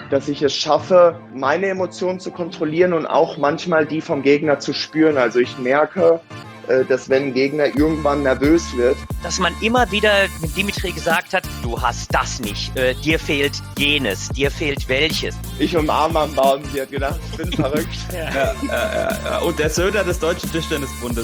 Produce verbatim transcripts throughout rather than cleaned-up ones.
dass ich es schaffe, meine Emotionen zu kontrollieren und auch manchmal die vom Gegner zu spüren. Also ich merke, dass wenn ein Gegner irgendwann nervös wird. Dass man immer wieder mit Dimitri gesagt hat, du hast das nicht, äh, dir fehlt jenes, dir fehlt welches. Ich umarme am Baum, die hat gedacht, ich bin verrückt. ja, ja, ja, ja. Und der Söder des Deutschen Tischtennisbundes.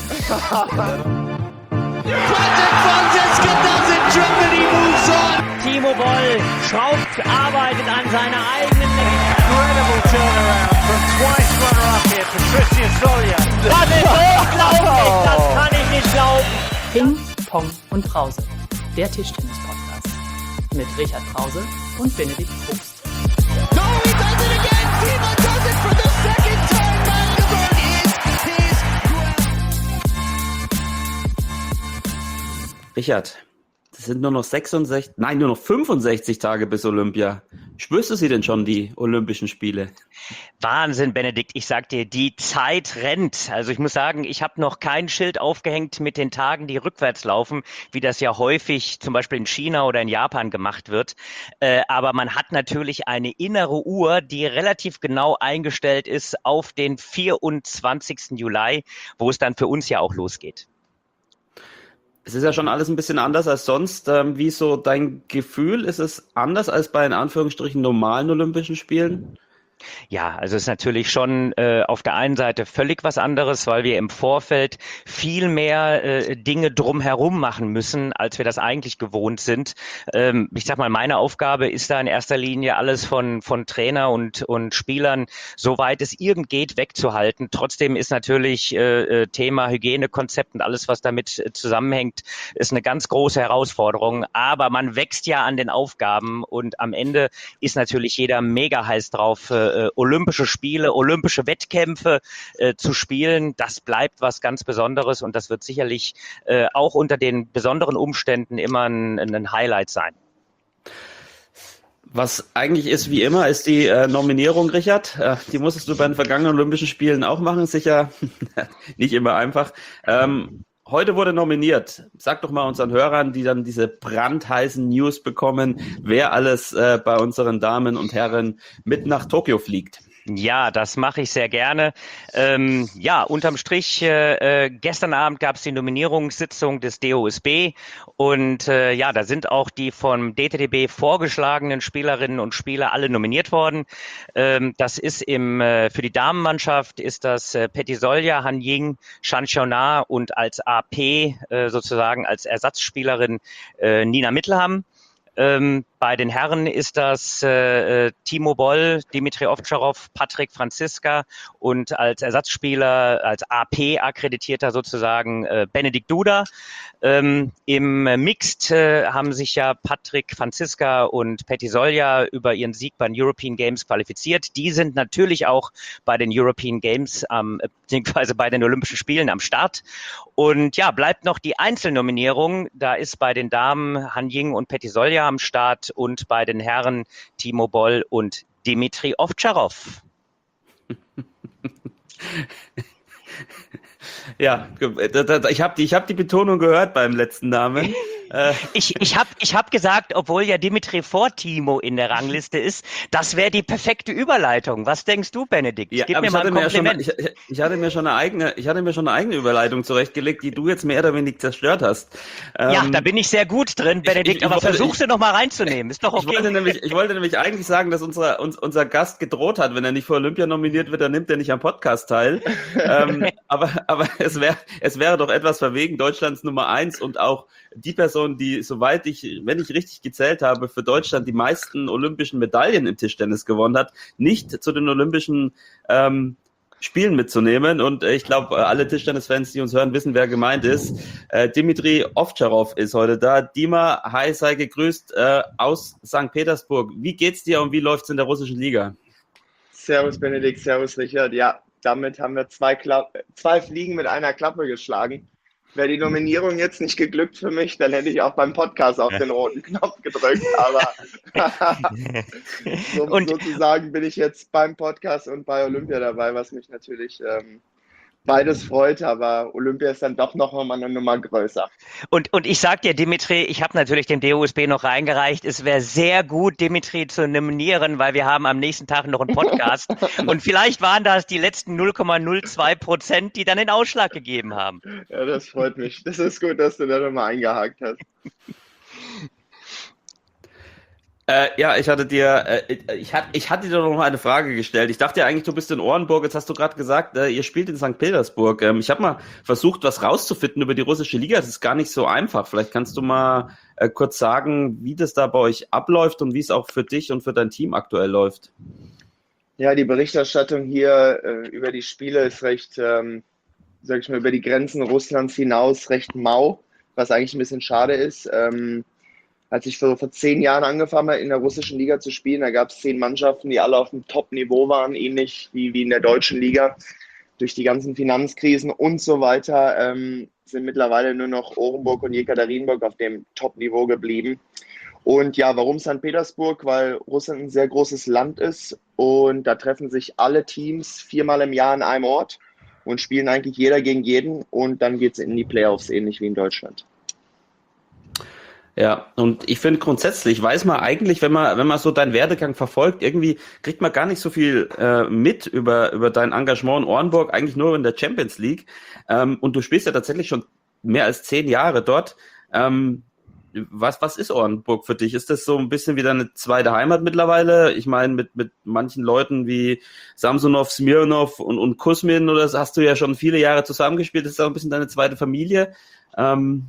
Timo Boll schraubt, arbeitet an seiner eigenen Incredible turnaround from twice runner-up here, Patricia Solia. Das ist unglaublich, das kann ich nicht glauben. Ping, Pong und Brause, der Tischtennis-Podcast. Mit Richard Brause und Benedikt Probst. No, he does it again! Timo does it for the second time! Magdeburg is his ground! Richard, es sind nur noch sechsundsechzig, nein, nur noch fünfundsechzig Tage bis Olympia. Spürst du sie denn schon, die Olympischen Spiele? Wahnsinn, Benedikt. Ich sag dir, die Zeit rennt. Also ich muss sagen, ich habe noch kein Schild aufgehängt mit den Tagen, die rückwärts laufen, wie das ja häufig zum Beispiel in China oder in Japan gemacht wird. Äh, aber man hat natürlich eine innere Uhr, die relativ genau eingestellt ist auf den vierundzwanzigsten Juli, wo es dann für uns ja auch losgeht. Es ist ja schon alles ein bisschen anders als sonst. Ähm, wie ist so dein Gefühl? Ist es anders als bei in Anführungsstrichen normalen Olympischen Spielen? Ja, also es ist natürlich schon äh, auf der einen Seite völlig was anderes, weil wir im Vorfeld viel mehr äh, Dinge drumherum machen müssen, als wir das eigentlich gewohnt sind. Ähm, ich sag mal, meine Aufgabe ist da in erster Linie alles von von Trainer und und Spielern, soweit es irgend geht, wegzuhalten. Trotzdem ist natürlich äh, Thema Hygienekonzept und alles, was damit äh, zusammenhängt, ist eine ganz große Herausforderung. Aber man wächst ja an den Aufgaben und am Ende ist natürlich jeder mega heiß drauf, äh, Äh, Olympische Spiele, olympische Wettkämpfe äh, zu spielen, das bleibt was ganz Besonderes und das wird sicherlich äh, auch unter den besonderen Umständen immer ein, ein Highlight sein. Was eigentlich ist wie immer, ist die äh, Nominierung, Richard. Äh, die musstest du bei den vergangenen Olympischen Spielen auch machen, sicher nicht immer einfach. Ähm, Heute wurde nominiert. Sag doch mal unseren Hörern, die dann diese brandheißen News bekommen, wer alles äh, bei unseren Damen und Herren mit nach Tokio fliegt. Ja, das mache ich sehr gerne. Ähm, ja, unterm Strich, äh, gestern Abend gab es die Nominierungssitzung des D O S B und äh, ja, da sind auch die vom D T D B vorgeschlagenen Spielerinnen und Spieler alle nominiert worden. Ähm, das ist im äh, für die Damenmannschaft ist das äh, Petty Solja, Han Ying, Shan Xiaona und als A P äh, sozusagen als Ersatzspielerin äh, Nina Mittelham. Ähm, bei den Herren ist das äh, Timo Boll, Dimitri Ovtcharov, Patrick Franziska und als Ersatzspieler, als A P akkreditierter sozusagen äh, Benedikt Duda. Ähm, Im Mixed äh, haben sich ja Patrick Franziska und Petty Solja über ihren Sieg bei den European Games qualifiziert. Die sind natürlich auch bei den European Games, ähm, beziehungsweise bei den Olympischen Spielen am Start. Und ja, bleibt noch die Einzelnominierung. Da ist bei den Damen Han Ying und Petty Solja am Start und bei den Herren Timo Boll und Dimitri Ovtcharov. Ja, ich habe die, ich hab die Betonung gehört beim letzten Namen. Ich, ich habe ich hab gesagt, obwohl ja Dimitri vor Timo in der Rangliste ist, das wäre die perfekte Überleitung. Was denkst du, Benedikt? Ja, Gib mir mir mal ein Kompliment. Schon, ich, ich, hatte mir schon eine eigene, ich hatte mir schon eine eigene Überleitung zurechtgelegt, die du jetzt mehr oder weniger zerstört hast. Ja, ähm, da bin ich sehr gut drin, Benedikt, ich, ich, aber versuch sie noch mal reinzunehmen. Ist doch okay. Ich wollte nämlich, ich wollte nämlich eigentlich sagen, dass unser, uns, unser Gast gedroht hat, wenn er nicht für Olympia nominiert wird, dann nimmt er nicht am Podcast teil. ähm, aber, aber es wäre, es wäre doch etwas verwegen, Deutschlands Nummer eins und auch die Person, die, soweit ich, wenn ich richtig gezählt habe, für Deutschland die meisten olympischen Medaillen im Tischtennis gewonnen hat, nicht zu den Olympischen ähm, Spielen mitzunehmen. Und äh, ich glaube, alle Tischtennis-Fans, die uns hören, wissen, wer gemeint ist. Äh, Dimitri Ovtcharov ist heute da. Dima, hi, sei gegrüßt äh, aus Sankt Petersburg. Wie geht's dir und wie läuft's in der russischen Liga? Servus Benedikt, servus Richard. Ja, damit haben wir zwei, Kla- zwei Fliegen mit einer Klappe geschlagen. Wäre die Nominierung jetzt nicht geglückt für mich, dann hätte ich auch beim Podcast auf den roten Knopf gedrückt. Aber so, und, sozusagen bin ich jetzt beim Podcast und bei Olympia dabei, was mich natürlich ähm, beides freut, aber Olympia ist dann doch noch mal eine Nummer größer. Und, und ich sag dir, Dimitri, ich habe natürlich dem D O S B noch reingereicht, es wäre sehr gut, Dimitri zu nominieren, weil wir haben am nächsten Tag noch einen Podcast. Und vielleicht waren das die letzten null Komma null zwei Prozent, die dann den Ausschlag gegeben haben. Ja, das freut mich. Das ist gut, dass du da nochmal eingehakt hast. Äh, ja, ich hatte dir, äh, ich, hat, ich hatte dir noch mal eine Frage gestellt. Ich dachte ja eigentlich, du bist in Orenburg. Jetzt hast du gerade gesagt, äh, ihr spielt in Sankt Petersburg. Ähm, ich habe mal versucht, was rauszufinden über die russische Liga. Das ist gar nicht so einfach. Vielleicht kannst du mal äh, kurz sagen, wie das da bei euch abläuft und wie es auch für dich und für dein Team aktuell läuft. Ja, die Berichterstattung hier äh, über die Spiele ist recht, ähm, sag ich mal, über die Grenzen Russlands hinaus recht mau, was eigentlich ein bisschen schade ist. Ähm, Als ich vor, vor zehn Jahren angefangen habe, in der russischen Liga zu spielen, da gab es zehn Mannschaften, die alle auf dem Top-Niveau waren, ähnlich wie, wie in der deutschen Liga. Durch die ganzen Finanzkrisen und so weiter ähm, sind mittlerweile nur noch Orenburg und Jekaterinburg auf dem Top-Niveau geblieben. Und ja, warum Sankt Petersburg? Weil Russland ein sehr großes Land ist und da treffen sich alle Teams viermal im Jahr an einem Ort und spielen eigentlich jeder gegen jeden und dann geht es in die Playoffs, ähnlich wie in Deutschland. Ja, und ich finde grundsätzlich, weiß man eigentlich, wenn man wenn man so deinen Werdegang verfolgt, irgendwie kriegt man gar nicht so viel äh, mit über über dein Engagement in Orenburg, eigentlich nur in der Champions League. Ähm, und du spielst ja tatsächlich schon mehr als zehn Jahre dort. Ähm, was was ist Orenburg für dich? Ist das so ein bisschen wie deine zweite Heimat mittlerweile? Ich meine, mit mit manchen Leuten wie Samsonov, Smirnov und und Kuzmin, oder hast du ja schon viele Jahre zusammengespielt. Das ist auch ein bisschen deine zweite Familie. Ähm,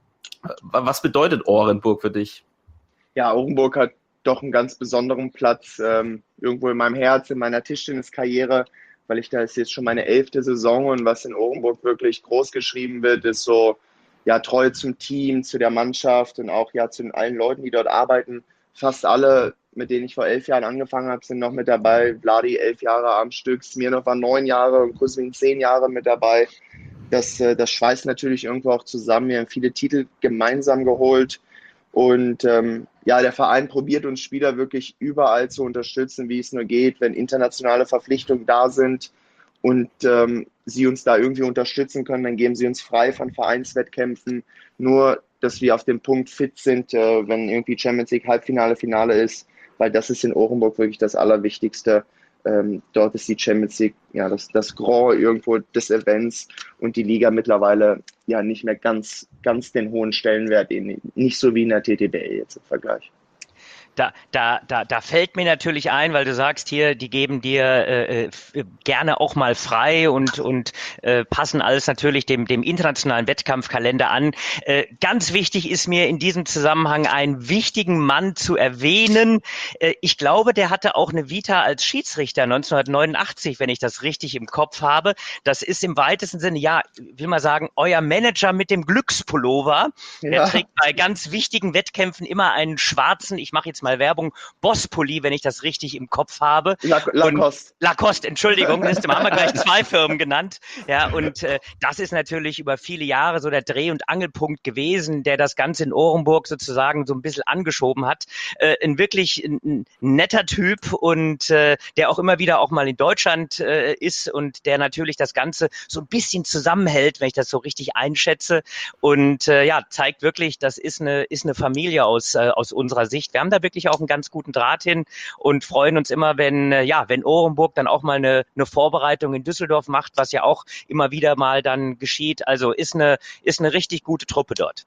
Was bedeutet Orenburg für dich? Ja, Orenburg hat doch einen ganz besonderen Platz, ähm, irgendwo in meinem Herz, in meiner Tischtenniskarriere, weil ich da ist jetzt schon meine elfte Saison und was in Orenburg wirklich groß geschrieben wird, ist so, ja, Treue zum Team, zu der Mannschaft und auch ja zu allen Leuten, die dort arbeiten. Fast alle, mit denen ich vor elf Jahren angefangen habe, sind noch mit dabei. Vladi elf Jahre am Stück, Smirnov war neun Jahre und Kuzmin zehn Jahre mit dabei. Das, das schweißt natürlich irgendwo auch zusammen. Wir haben viele Titel gemeinsam geholt und ähm, ja, der Verein probiert uns Spieler wirklich überall zu unterstützen, wie es nur geht, wenn internationale Verpflichtungen da sind und ähm, sie uns da irgendwie unterstützen können, dann geben sie uns frei von Vereinswettkämpfen. Nur, dass wir auf dem Punkt fit sind, äh, wenn irgendwie Champions League Halbfinale, Finale ist, weil das ist in Orenburg wirklich das Allerwichtigste. Ähm, dort ist die Champions League ja das, das Grand irgendwo des Events und die Liga mittlerweile ja nicht mehr ganz, ganz den hohen Stellenwert, nicht so wie in der T T B L jetzt im Vergleich. Da, da, da, da fällt mir natürlich ein, weil du sagst hier, die geben dir äh, gerne auch mal frei und, und äh, passen alles natürlich dem, dem internationalen Wettkampfkalender an. Äh, ganz wichtig ist mir in diesem Zusammenhang einen wichtigen Mann zu erwähnen. Äh, ich glaube, der hatte auch eine Vita als Schiedsrichter neunzehnhundertneunundachtzig, wenn ich das richtig im Kopf habe. Das ist im weitesten Sinne, ja, will mal sagen, euer Manager mit dem Glückspullover. Ja. Der trägt bei ganz wichtigen Wettkämpfen immer einen schwarzen, ich mache jetzt mal Werbung, Boss-Pulli, wenn ich das richtig im Kopf habe. La- Lacoste. Und Lacoste, Entschuldigung, das haben wir gleich zwei Firmen genannt. Ja, und äh, das ist natürlich über viele Jahre so der Dreh- und Angelpunkt gewesen, der das Ganze in Orenburg sozusagen so ein bisschen angeschoben hat. Äh, ein wirklich ein, ein netter Typ und äh, der auch immer wieder auch mal in Deutschland äh, ist und der natürlich das Ganze so ein bisschen zusammenhält, wenn ich das so richtig einschätze. Und äh, ja, zeigt wirklich, das ist eine, ist eine Familie aus, äh, aus unserer Sicht. Wir haben da wirklich auch einen ganz guten Draht hin und freuen uns immer, wenn ja, wenn Orenburg dann auch mal eine, eine Vorbereitung in Düsseldorf macht, was ja auch immer wieder mal dann geschieht. Also ist eine ist eine richtig gute Truppe dort.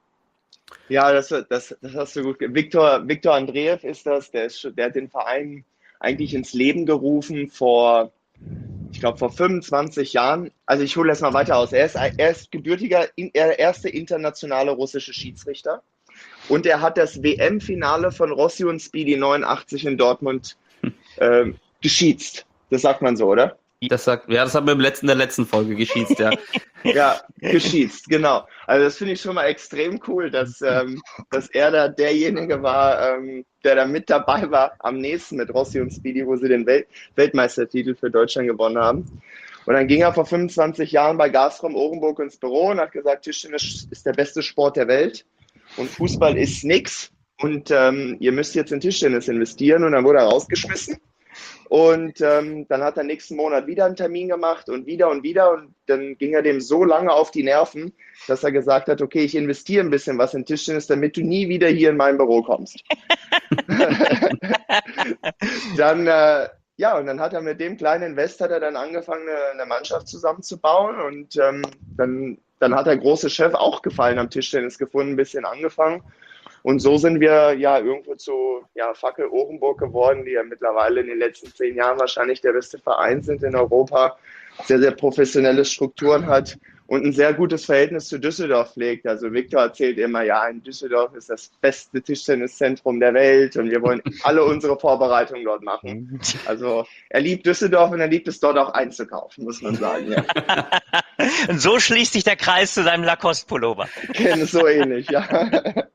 Ja, das, das, das hast du gut. Viktor, Viktor Andreev ist das, der, ist, der hat den Verein eigentlich ins Leben gerufen vor, ich glaube, vor fünfundzwanzig Jahren. Also ich hole das mal weiter aus. Er ist, er ist gebürtiger, er erste internationale russische Schiedsrichter. Und er hat das W M-Finale von Rossi und Speedy neunundachtzig in Dortmund äh, geschießt. Das sagt man so, oder? Das sagt, ja, das haben wir im letzten, der letzten Folge geschießt, ja. Ja, geschießt, genau. Also das finde ich schon mal extrem cool, dass, ähm, dass er da derjenige war, ähm, der da mit dabei war, am nächsten mit Rossi und Speedy, wo sie den Welt- Weltmeistertitel für Deutschland gewonnen haben. Und dann ging er vor fünfundzwanzig Jahren bei Gazprom Orenburg ins Büro und hat gesagt, Tischtennis ist der beste Sport der Welt. Und Fußball ist nix und ähm, ihr müsst jetzt in Tischtennis investieren. Und dann wurde er rausgeschmissen Und ähm, dann hat er nächsten Monat wieder einen Termin gemacht und wieder und wieder. Und dann ging er dem so lange auf die Nerven, dass er gesagt hat, okay, ich investiere ein bisschen was in Tischtennis, damit du nie wieder hier in mein Büro kommst. dann, äh, ja, und dann hat er mit dem kleinen Invest hat er dann angefangen, eine, eine Mannschaft zusammenzubauen. Und ähm, dann, dann hat der große Chef auch Gefallen am Tischtennis gefunden, ein bisschen angefangen. Und so sind wir ja irgendwo zu ja, Fackel Orenburg geworden, die ja mittlerweile in den letzten zehn Jahren wahrscheinlich der beste Verein sind in Europa, sehr, sehr professionelle Strukturen hat und ein sehr gutes Verhältnis zu Düsseldorf pflegt. Also Viktor erzählt immer, ja, in Düsseldorf ist das beste Tischtenniszentrum der Welt und wir wollen alle unsere Vorbereitungen dort machen. Also er liebt Düsseldorf und er liebt es dort auch einzukaufen, muss man sagen. Ja. Und so schließt sich der Kreis zu seinem Lacoste-Pullover. So ähnlich, ja.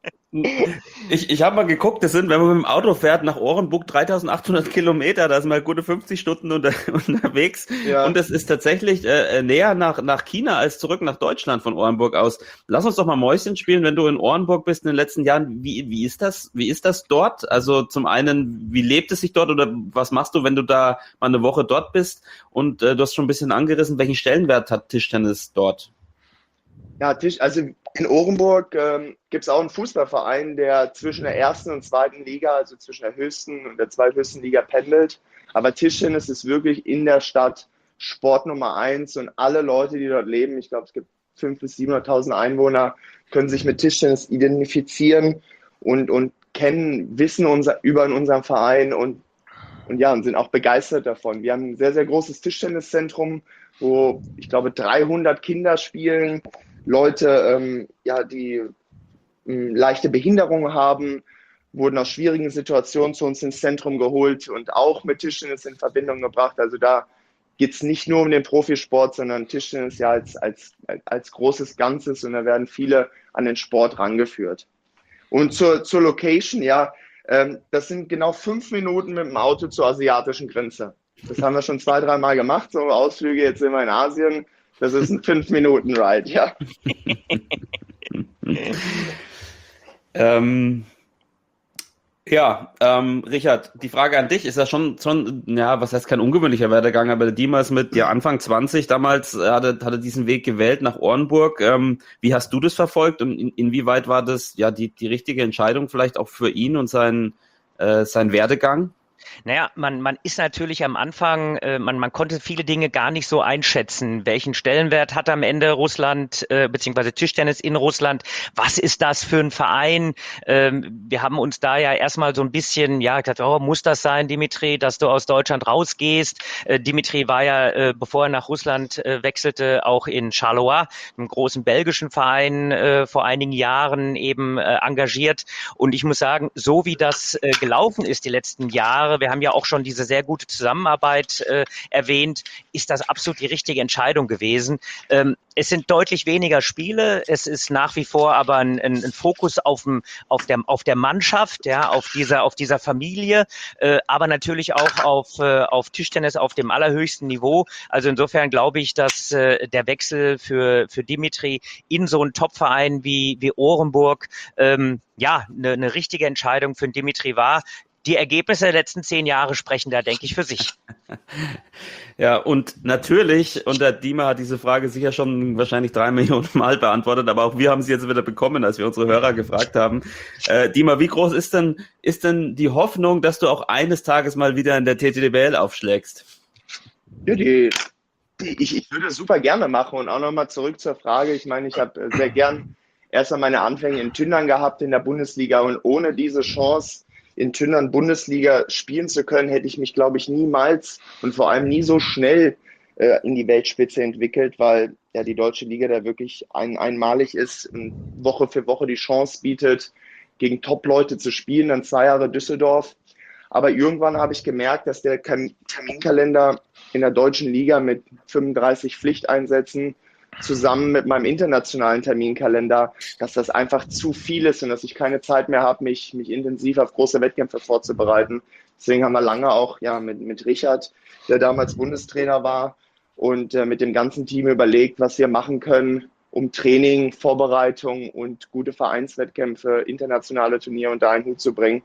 Ich, ich habe mal geguckt, das sind, wenn man mit dem Auto fährt nach Orenburg, dreitausendachthundert Kilometer, da sind wir gute fünfzig Stunden unter, unterwegs. Ja. Und das ist tatsächlich äh, näher nach, nach China als zurück nach Deutschland von Orenburg aus. Lass uns doch mal Mäuschen spielen, wenn du in Orenburg bist in den letzten Jahren. Wie, wie ist das, wie ist das dort? Also zum einen, wie lebt es sich dort oder was machst du, wenn du da mal eine Woche dort bist? Und äh, du hast schon ein bisschen angerissen, welchen Stellenwert hat Tischtennis dort? Ja, Tisch, also in Orenburg ähm, gibt es auch einen Fußballverein, der zwischen der ersten und zweiten Liga, also zwischen der höchsten und der zweithöchsten Liga pendelt. Aber Tischtennis ist wirklich in der Stadt Sport Nummer eins und alle Leute, die dort leben, ich glaube, es gibt fünfhunderttausend bis siebenhunderttausend Einwohner, können sich mit Tischtennis identifizieren und, und kennen, wissen unser, über unseren Verein und, und ja, und sind auch begeistert davon. Wir haben ein sehr, sehr großes Tischtenniszentrum, wo ich glaube dreihundert Kinder spielen. Leute, ähm, ja, die ähm, leichte Behinderungen haben, wurden aus schwierigen Situationen zu uns ins Zentrum geholt und auch mit Tischtennis in Verbindung gebracht. Also da geht es nicht nur um den Profisport, sondern Tischtennis ja als, als, als großes Ganzes und da werden viele an den Sport rangeführt. Und zur, zur Location, ja, ähm, das sind genau fünf Minuten mit dem Auto zur asiatischen Grenze. Das haben wir schon zwei, dreimal gemacht, so Ausflüge, jetzt sind wir in Asien. Das ist ein fünf Minuten Ride, ja. ähm, ja, ähm, Richard, die Frage an dich ist ja schon, schon, ja, was heißt kein ungewöhnlicher Werdegang, aber der Dima ist mit ja, Anfang zwanzig damals, äh, hatte, hatte diesen Weg gewählt nach Orenburg. Ähm, wie hast du das verfolgt und in, inwieweit war das ja die, die richtige Entscheidung vielleicht auch für ihn und seinen, äh, seinen Werdegang? Naja, man, man ist natürlich am Anfang, äh, man, man konnte viele Dinge gar nicht so einschätzen. Welchen Stellenwert hat am Ende Russland, äh, beziehungsweise Tischtennis in Russland? Was ist das für ein Verein? Ähm, wir haben uns da ja erstmal so ein bisschen, ja, gesagt, oh, muss das sein, Dimitri, dass du aus Deutschland rausgehst? Äh, Dimitri war ja, äh, bevor er nach Russland äh, wechselte, auch in Charleroi, einem großen belgischen Verein, äh, vor einigen Jahren eben äh, engagiert. Und ich muss sagen, so wie das äh, gelaufen ist die letzten Jahre, wir haben ja auch schon diese sehr gute Zusammenarbeit äh, erwähnt, ist das absolut die richtige Entscheidung gewesen. Ähm, es sind deutlich weniger Spiele, es ist nach wie vor aber ein, ein, ein Fokus auf, dem, auf, der, auf der Mannschaft, ja, auf dieser, auf dieser Familie, äh, aber natürlich auch auf, äh, auf Tischtennis auf dem allerhöchsten Niveau. Also insofern glaube ich, dass äh, der Wechsel für, für Dimitri in so einen Topverein wie, wie Orenburg ähm, ja, eine, eine richtige Entscheidung für Dimitri war. Die Ergebnisse der letzten zehn Jahre sprechen da, denke ich, für sich. Ja, und natürlich, und der Dima hat diese Frage sicher schon wahrscheinlich drei Millionen Mal beantwortet, aber auch wir haben sie jetzt wieder bekommen, als wir unsere Hörer gefragt haben. Äh, Dima, wie groß ist denn, ist denn die Hoffnung, dass du auch eines Tages mal wieder in der T T D B L aufschlägst? Ja, die, die, ich, ich würde es super gerne machen und auch nochmal zurück zur Frage. Ich meine, ich habe sehr gern erst mal meine Anfänge in Tündern gehabt in der Bundesliga und ohne diese Chance in Tündern Bundesliga spielen zu können, hätte ich mich, glaube ich, niemals und vor allem nie so schnell äh, in die Weltspitze entwickelt, weil ja die deutsche Liga da wirklich ein, einmalig ist und Woche für Woche die Chance bietet, gegen Top-Leute zu spielen, dann zwei Jahre Düsseldorf. Aber irgendwann habe ich gemerkt, dass der Terminkalender in der deutschen Liga mit fünfunddreißig Pflichteinsätzen zusammen mit meinem internationalen Terminkalender, dass das einfach zu viel ist und dass ich keine Zeit mehr habe, mich, mich intensiv auf große Wettkämpfe vorzubereiten. Deswegen haben wir lange auch ja, mit, mit Richard, der damals Bundestrainer war, und äh, mit dem ganzen Team überlegt, was wir machen können, um Training, Vorbereitung und gute Vereinswettkämpfe, internationale Turniere unter einen Hut zu bringen.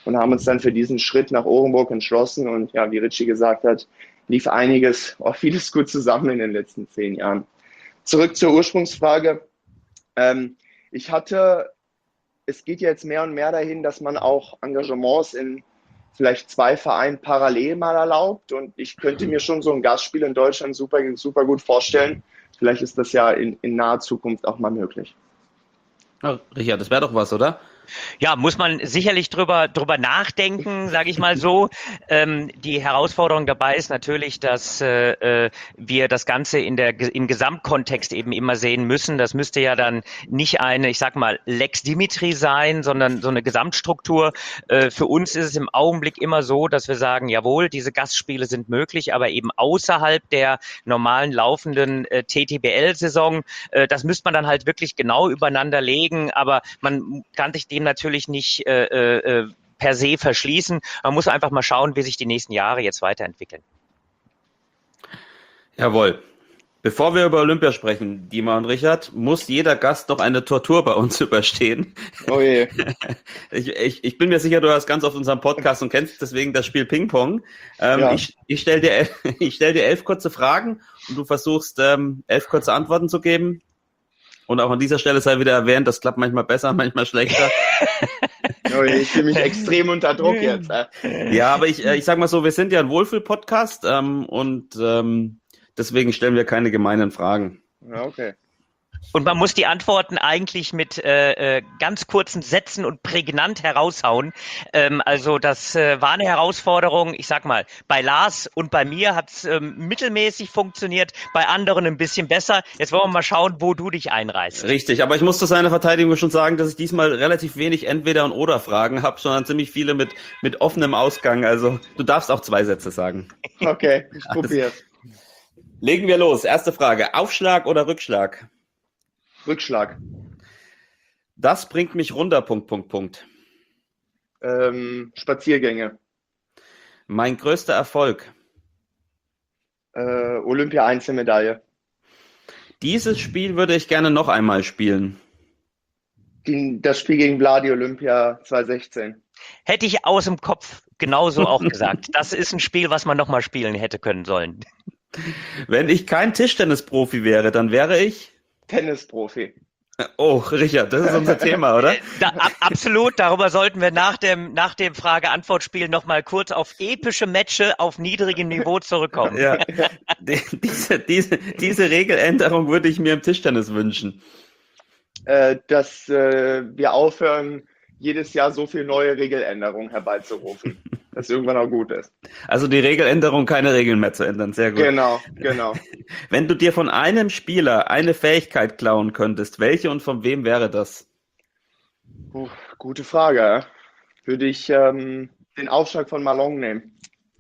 und haben uns dann für diesen Schritt nach Orenburg entschlossen. Und ja, wie Richie gesagt hat, lief einiges, auch vieles gut zusammen in den letzten zehn Jahren. Zurück zur Ursprungsfrage. Ähm, ich hatte, es geht ja jetzt mehr und mehr dahin, dass man auch Engagements in vielleicht zwei Vereinen parallel mal erlaubt. Und ich könnte mir schon so ein Gastspiel in Deutschland super, super gut vorstellen. Vielleicht ist das ja in, in naher Zukunft auch mal möglich. Ja, Richard, das wäre doch was, oder? Ja, muss man sicherlich drüber, drüber nachdenken, sage ich mal so. Ähm, die Herausforderung dabei ist natürlich, dass äh, wir das Ganze in der, im Gesamtkontext eben immer sehen müssen. Das müsste ja dann nicht eine, ich sag mal, Lex Dimitri sein, sondern so eine Gesamtstruktur. Äh, für uns ist es im Augenblick immer so, dass wir sagen, jawohl, diese Gastspiele sind möglich, aber eben außerhalb der normalen laufenden äh, T T B L-Saison. Äh, das müsste man dann halt wirklich genau übereinander legen, aber man kann sich dem natürlich nicht äh, äh, per se verschließen. Man muss einfach mal schauen, wie sich die nächsten Jahre jetzt weiterentwickeln. Jawohl. Bevor wir über Olympia sprechen, Dima und Richard, muss jeder Gast noch eine Tortur bei uns überstehen. Oh je. Ich, ich, ich bin mir sicher, du hörst ganz oft unseren Podcast und kennst deswegen das Spiel Ping-Pong. Ähm, Ja. Ich, ich stelle dir, el- ich stell dir elf kurze Fragen und du versuchst, ähm, elf kurze Antworten zu geben. Und auch an dieser Stelle sei wieder erwähnt, das klappt manchmal besser, manchmal schlechter. Oh je, ich fühle mich extrem unter Druck jetzt. Äh. Ja, aber ich, äh, ich sag mal so, wir sind ja ein Wohlfühl-Podcast ähm, und ähm, deswegen stellen wir keine gemeinen Fragen. Ja, okay. Und man muss die Antworten eigentlich mit äh, äh, ganz kurzen Sätzen und prägnant heraushauen. Ähm, also das äh, war eine Herausforderung. Ich sag mal, bei Lars und bei mir hat es ähm, mittelmäßig funktioniert, bei anderen ein bisschen besser. Jetzt wollen wir mal schauen, wo du dich einreißt. Richtig, aber ich muss zu seiner Verteidigung schon sagen, dass ich diesmal relativ wenig Entweder- und Oder-Fragen habe, sondern ziemlich viele mit, mit offenem Ausgang. Also du darfst auch zwei Sätze sagen. Okay, ich probiere. Legen wir los. Erste Frage. Aufschlag oder Rückschlag? Rückschlag. Das bringt mich runter, Punkt, Punkt, Punkt. Ähm, Spaziergänge. Mein größter Erfolg. Äh, Olympia-Einzelmedaille. Dieses Spiel würde ich gerne noch einmal spielen. Die, das Spiel gegen Vladi Olympia zwanzig sechzehn. Hätte ich aus dem Kopf genauso auch gesagt. Das ist ein Spiel, was man nochmal spielen hätte können sollen. Wenn ich kein Tischtennisprofi wäre, dann wäre ich... Tennisprofi. Oh, Richard, das ist unser Thema, oder? Da, ab, absolut, darüber sollten wir nach dem, nach dem Frage-Antwort-Spiel nochmal kurz auf epische Matches auf niedrigem Niveau zurückkommen. Ja, die, diese, diese, diese Regeländerung würde ich mir im Tischtennis wünschen. Äh, dass äh, wir aufhören, jedes Jahr so viel neue Regeländerungen herbeizurufen, dass irgendwann auch gut ist. Also die Regeländerung, keine Regeln mehr zu ändern, sehr gut. Genau, genau. Wenn du dir von einem Spieler eine Fähigkeit klauen könntest, welche und von wem wäre das? Puh, gute Frage. ja. Würde ich ähm, den Aufschlag von Malone nehmen.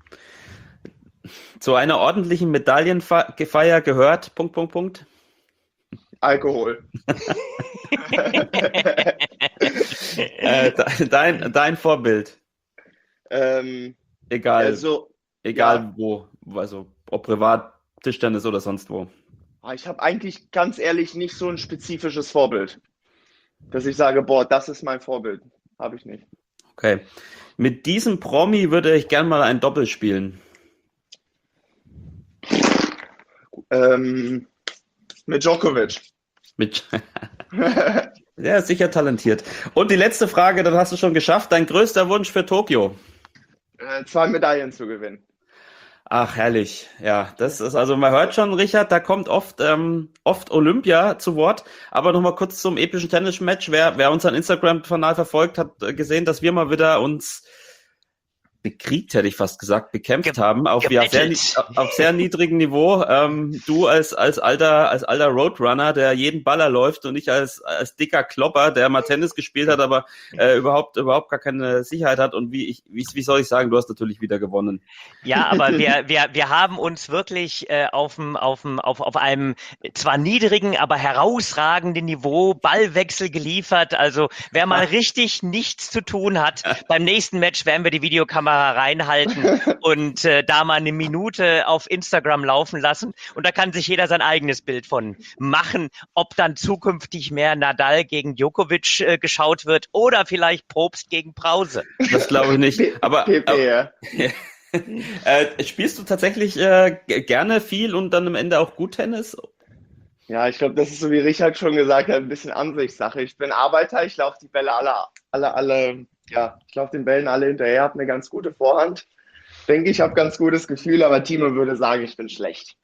Zu einer ordentlichen Medaillenfeier gehört, Punkt, Punkt, Punkt. Alkohol. Äh, de- dein, dein Vorbild, ähm, egal, also, egal ja. wo, also ob privat, Tischtennis oder sonst wo. ah, ich habe eigentlich ganz ehrlich nicht so ein spezifisches Vorbild, dass ich sage, boah, das ist mein Vorbild. Habe ich nicht. Okay. Mit diesem Promi würde ich gern mal ein Doppel spielen. Ähm, mit Djokovic. Mit ja, sicher talentiert. Und die letzte Frage, dann hast du schon geschafft. Dein größter Wunsch für Tokio? Äh, zwei Medaillen zu gewinnen. Ach, herrlich. Ja, das ist, also man hört schon, Richard, da kommt oft, ähm, oft Olympia zu Wort. Aber nochmal kurz zum epischen Tennis-Match. Wer, wer unseren Instagram-Kanal verfolgt, hat äh, gesehen, dass wir mal wieder uns bekriegt, hätte ich fast gesagt, bekämpft haben, auf, ja, sehr, auf sehr niedrigem Niveau. Ähm, du als, als alter, als alter Roadrunner, der jeden Baller läuft und ich als, als dicker Klopper, der mal Tennis gespielt hat, aber äh, überhaupt, überhaupt gar keine Sicherheit hat. Und wie, ich, wie, wie soll ich sagen, du hast natürlich wieder gewonnen. Ja, aber wir, wir, wir haben uns wirklich äh, auf, dem, auf, dem, auf, auf einem zwar niedrigen, aber herausragenden Niveau Ballwechsel geliefert. Also wer mal richtig nichts zu tun hat, beim nächsten Match werden wir die Videokamera Kamera reinhalten und äh, da mal eine Minute auf Instagram laufen lassen. Und da kann sich jeder sein eigenes Bild von machen, ob dann zukünftig mehr Nadal gegen Djokovic äh, geschaut wird oder vielleicht Probst gegen Brause. Das glaube ich nicht. Aber, P P, ja. äh, spielst du tatsächlich äh, gerne viel und dann am Ende auch gut Tennis? Ja, ich glaube, das ist so, wie Richard schon gesagt hat, ein bisschen Ansichtssache. Ich bin Arbeiter, ich laufe die Bälle alle, alle, alle, ja, ich laufe den Bällen alle hinterher, habe eine ganz gute Vorhand. Denke, ich habe ganz gutes Gefühl, aber Timo würde sagen, ich bin schlecht.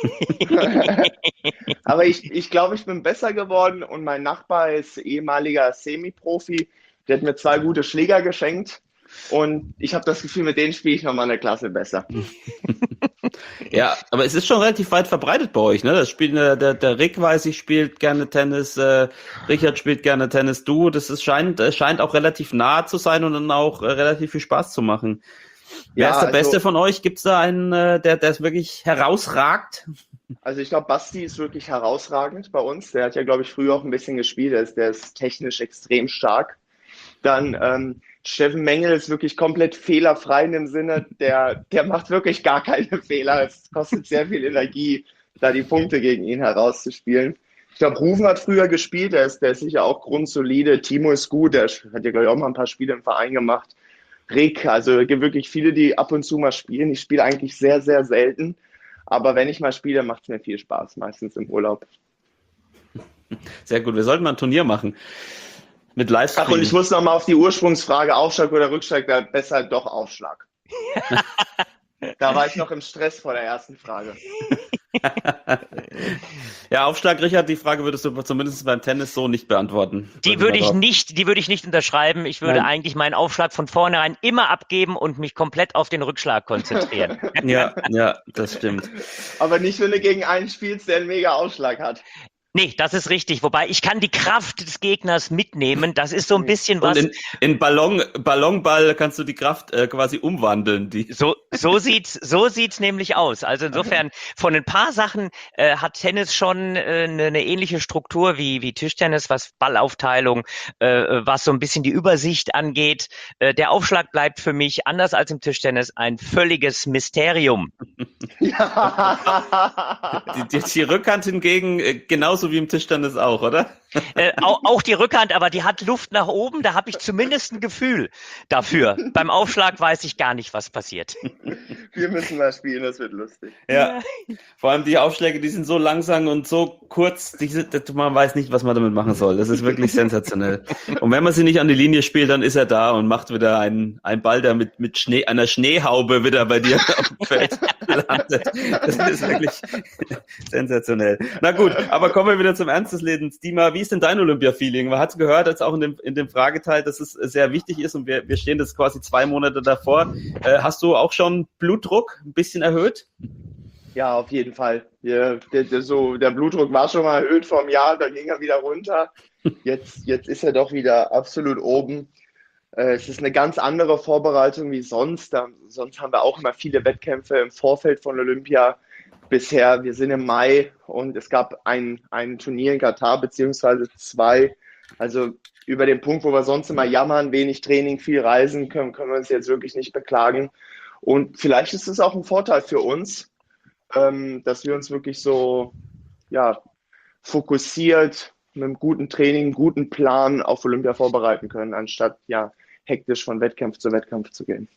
Aber ich, ich glaube, ich bin besser geworden und mein Nachbar ist ehemaliger Semi-Profi. Der hat mir zwei gute Schläger geschenkt und ich habe das Gefühl, mit denen spiele ich nochmal eine Klasse besser. Ja, aber es ist schon relativ weit verbreitet bei euch, ne? Das spielt der, der, der Rick, weiß ich, spielt gerne Tennis, äh, Richard spielt gerne Tennis, du, das ist, scheint, scheint auch relativ nah zu sein und dann auch äh, relativ viel Spaß zu machen. Wer Ja, ist der also- Beste von euch? Gibt es da einen, äh, der, der es wirklich herausragt? Also ich glaube, Basti ist wirklich herausragend bei uns. Der hat ja, glaube ich, früher auch ein bisschen gespielt. Der ist, der ist technisch extrem stark. Dann ähm, Steffen Mengel ist wirklich komplett fehlerfrei in dem Sinne, der, der macht wirklich gar keine Fehler. Es kostet sehr viel Energie, da die Punkte gegen ihn herauszuspielen. Ich glaube, Rufen hat früher gespielt, der ist, der ist sicher auch grundsolide. Timo ist gut, der hat ja, glaube ich, auch mal ein paar Spiele im Verein gemacht. Rick, also es gibt wirklich viele, die ab und zu mal spielen. Ich spiele eigentlich sehr, sehr selten. Aber wenn ich mal spiele, macht es mir viel Spaß, meistens im Urlaub. Sehr gut, wir sollten mal ein Turnier machen. Mit Livestream. Ach, und ich muss nochmal auf die Ursprungsfrage, Aufschlag oder Rückschlag, da besser doch Aufschlag. Da war ich noch im Stress vor der ersten Frage. Ja, Aufschlag, Richard, die Frage würdest du zumindest beim Tennis so nicht beantworten. Die würde ich nicht, die würde ich nicht unterschreiben. Ich würde Nein. eigentlich meinen Aufschlag von vornherein immer abgeben und mich komplett auf den Rückschlag konzentrieren. Ja, ja, das stimmt. Aber nicht, wenn du gegen einen spielst, der einen mega Aufschlag hat. Nee, das ist richtig. Wobei ich kann die Kraft des Gegners mitnehmen. Das ist so ein bisschen Und was. in, in Ballon, Ballonball kannst du die Kraft äh, quasi umwandeln. Die. So, so sieht's, so sieht's nämlich aus. Also insofern, von ein paar Sachen äh, hat Tennis schon äh, eine, eine ähnliche Struktur wie, wie Tischtennis, was Ballaufteilung, äh, was so ein bisschen die Übersicht angeht. Äh, der Aufschlag bleibt für mich, anders als im Tischtennis, ein völliges Mysterium. Ja. Die, die, die Rückhand hingegen äh, genauso wie im Tischtennis auch, oder? Äh, auch, auch die Rückhand, aber die hat Luft nach oben, da habe ich zumindest ein Gefühl dafür. Beim Aufschlag weiß ich gar nicht, was passiert. Wir müssen mal spielen, das wird lustig. Ja. Vor allem die Aufschläge, die sind so langsam und so kurz, die sind, man weiß nicht, was man damit machen soll. Das ist wirklich sensationell. Und wenn man sie nicht an die Linie spielt, dann ist er da und macht wieder einen, einen Ball, der mit, mit Schnee, einer Schneehaube wieder bei dir auf dem Feld landet. Das ist wirklich sensationell. Na gut, aber kommen wir wieder zum Ernst des Lebens. Dima, wie ist denn dein Olympia-Feeling? Man hat gehört, jetzt auch in dem, in dem Frageteil, dass es sehr wichtig ist und wir, wir stehen jetzt quasi zwei Monate davor. Äh, hast du auch schon Blutdruck ein bisschen erhöht? Ja, auf jeden Fall. Der, der, der, so, der Blutdruck war schon mal erhöht vor einem Jahr, dann ging er wieder runter. Jetzt, jetzt ist er doch wieder absolut oben. Äh, es ist eine ganz andere Vorbereitung wie sonst. Da, sonst haben wir auch immer viele Wettkämpfe im Vorfeld von Olympia. Bisher, wir sind im Mai und es gab ein, ein Turnier in Katar, beziehungsweise zwei. Also über den Punkt, wo wir sonst immer jammern, wenig Training, viel Reisen, können, können wir uns jetzt wirklich nicht beklagen. Und vielleicht ist es auch ein Vorteil für uns, ähm, dass wir uns wirklich so ja, fokussiert mit einem guten Training, einem guten Plan auf Olympia vorbereiten können, anstatt ja hektisch von Wettkampf zu Wettkampf zu gehen.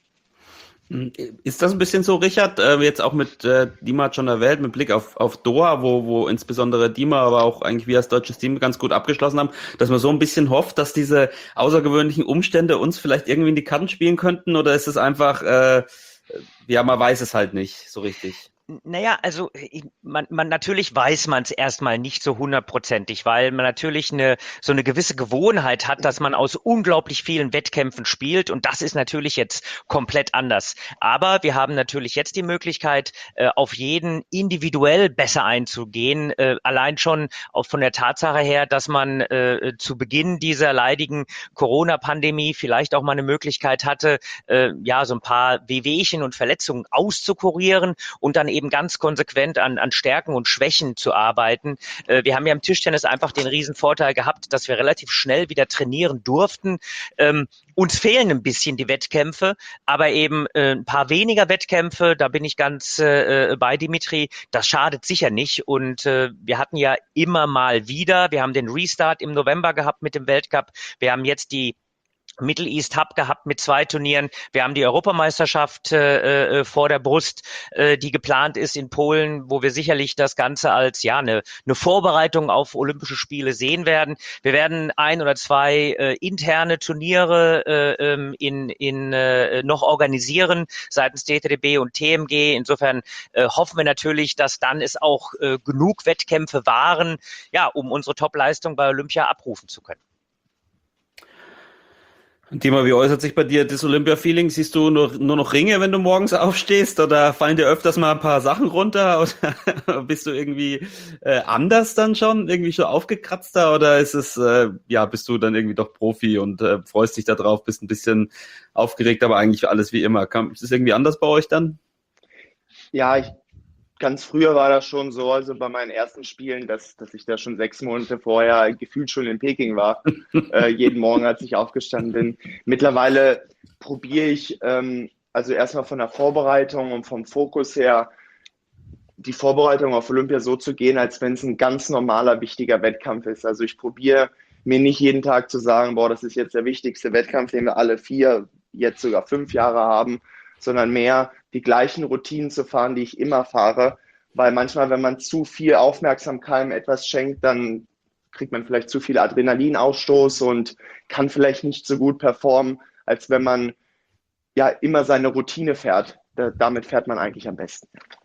Ist das ein bisschen so, Richard, äh, jetzt auch mit, äh, Dima hat schon erwähnt, mit Blick auf, auf Doha, wo, wo insbesondere Dima, aber auch eigentlich wir als deutsches Team ganz gut abgeschlossen haben, dass man so ein bisschen hofft, dass diese außergewöhnlichen Umstände uns vielleicht irgendwie in die Karten spielen könnten, oder ist es einfach, äh, ja, man weiß es halt nicht so richtig? Naja, also man, man natürlich weiß man es erstmal nicht so hundertprozentig, weil man natürlich eine so eine gewisse Gewohnheit hat, dass man aus unglaublich vielen Wettkämpfen spielt, und das ist natürlich jetzt komplett anders. Aber wir haben natürlich jetzt die Möglichkeit, äh, auf jeden individuell besser einzugehen, äh, allein schon auch von der Tatsache her, dass man äh, zu Beginn dieser leidigen Corona-Pandemie vielleicht auch mal eine Möglichkeit hatte, äh, ja, so ein paar Wehwehchen und Verletzungen auszukurieren und dann eben eben ganz konsequent an, an Stärken und Schwächen zu arbeiten. Äh, wir haben ja im Tischtennis einfach den riesen Vorteil gehabt, dass wir relativ schnell wieder trainieren durften. Ähm, uns fehlen ein bisschen die Wettkämpfe, aber eben äh, ein paar weniger Wettkämpfe, da bin ich ganz äh, bei Dimitri, das schadet sicher nicht. Und äh, wir hatten ja immer mal wieder, wir haben den Restart im November gehabt mit dem Weltcup, wir haben jetzt die Middle East Hub gehabt mit zwei Turnieren. Wir haben die Europameisterschaft äh, äh, vor der Brust, äh, die geplant ist in Polen, wo wir sicherlich das Ganze als ja eine, eine Vorbereitung auf Olympische Spiele sehen werden. Wir werden ein oder zwei äh, interne Turniere äh, in, in äh, noch organisieren seitens D T D B und T M G. Insofern äh, hoffen wir natürlich, dass dann es auch äh, genug Wettkämpfe waren, ja, um unsere Top-Leistung bei Olympia abrufen zu können. Thema, wie äußert sich bei dir das Olympia-Feeling? Siehst du nur, nur noch Ringe, wenn du morgens aufstehst, oder fallen dir öfters mal ein paar Sachen runter, oder bist du irgendwie äh, anders dann schon, irgendwie schon aufgekratzter, oder ist es, äh, ja, bist du dann irgendwie doch Profi und äh, freust dich da drauf, bist ein bisschen aufgeregt, aber eigentlich alles wie immer. Kam, ist es irgendwie anders bei euch dann? Ja, ich Ganz früher war das schon so, also bei meinen ersten Spielen, dass, dass ich da schon sechs Monate vorher gefühlt schon in Peking war, äh, jeden Morgen, als ich aufgestanden bin. Mittlerweile probiere ich, ähm, also erstmal von der Vorbereitung und vom Fokus her, die Vorbereitung auf Olympia so zu gehen, als wenn es ein ganz normaler, wichtiger Wettkampf ist. Also ich probiere mir nicht jeden Tag zu sagen, boah, das ist jetzt der wichtigste Wettkampf, den wir alle vier, jetzt sogar fünf Jahre haben, sondern mehr die gleichen Routinen zu fahren, die ich immer fahre. Weil manchmal, wenn man zu viel Aufmerksamkeit etwas schenkt, dann kriegt man vielleicht zu viel Adrenalinausstoß und kann vielleicht nicht so gut performen, als wenn man ja immer seine Routine fährt. Da, damit fährt man eigentlich am besten.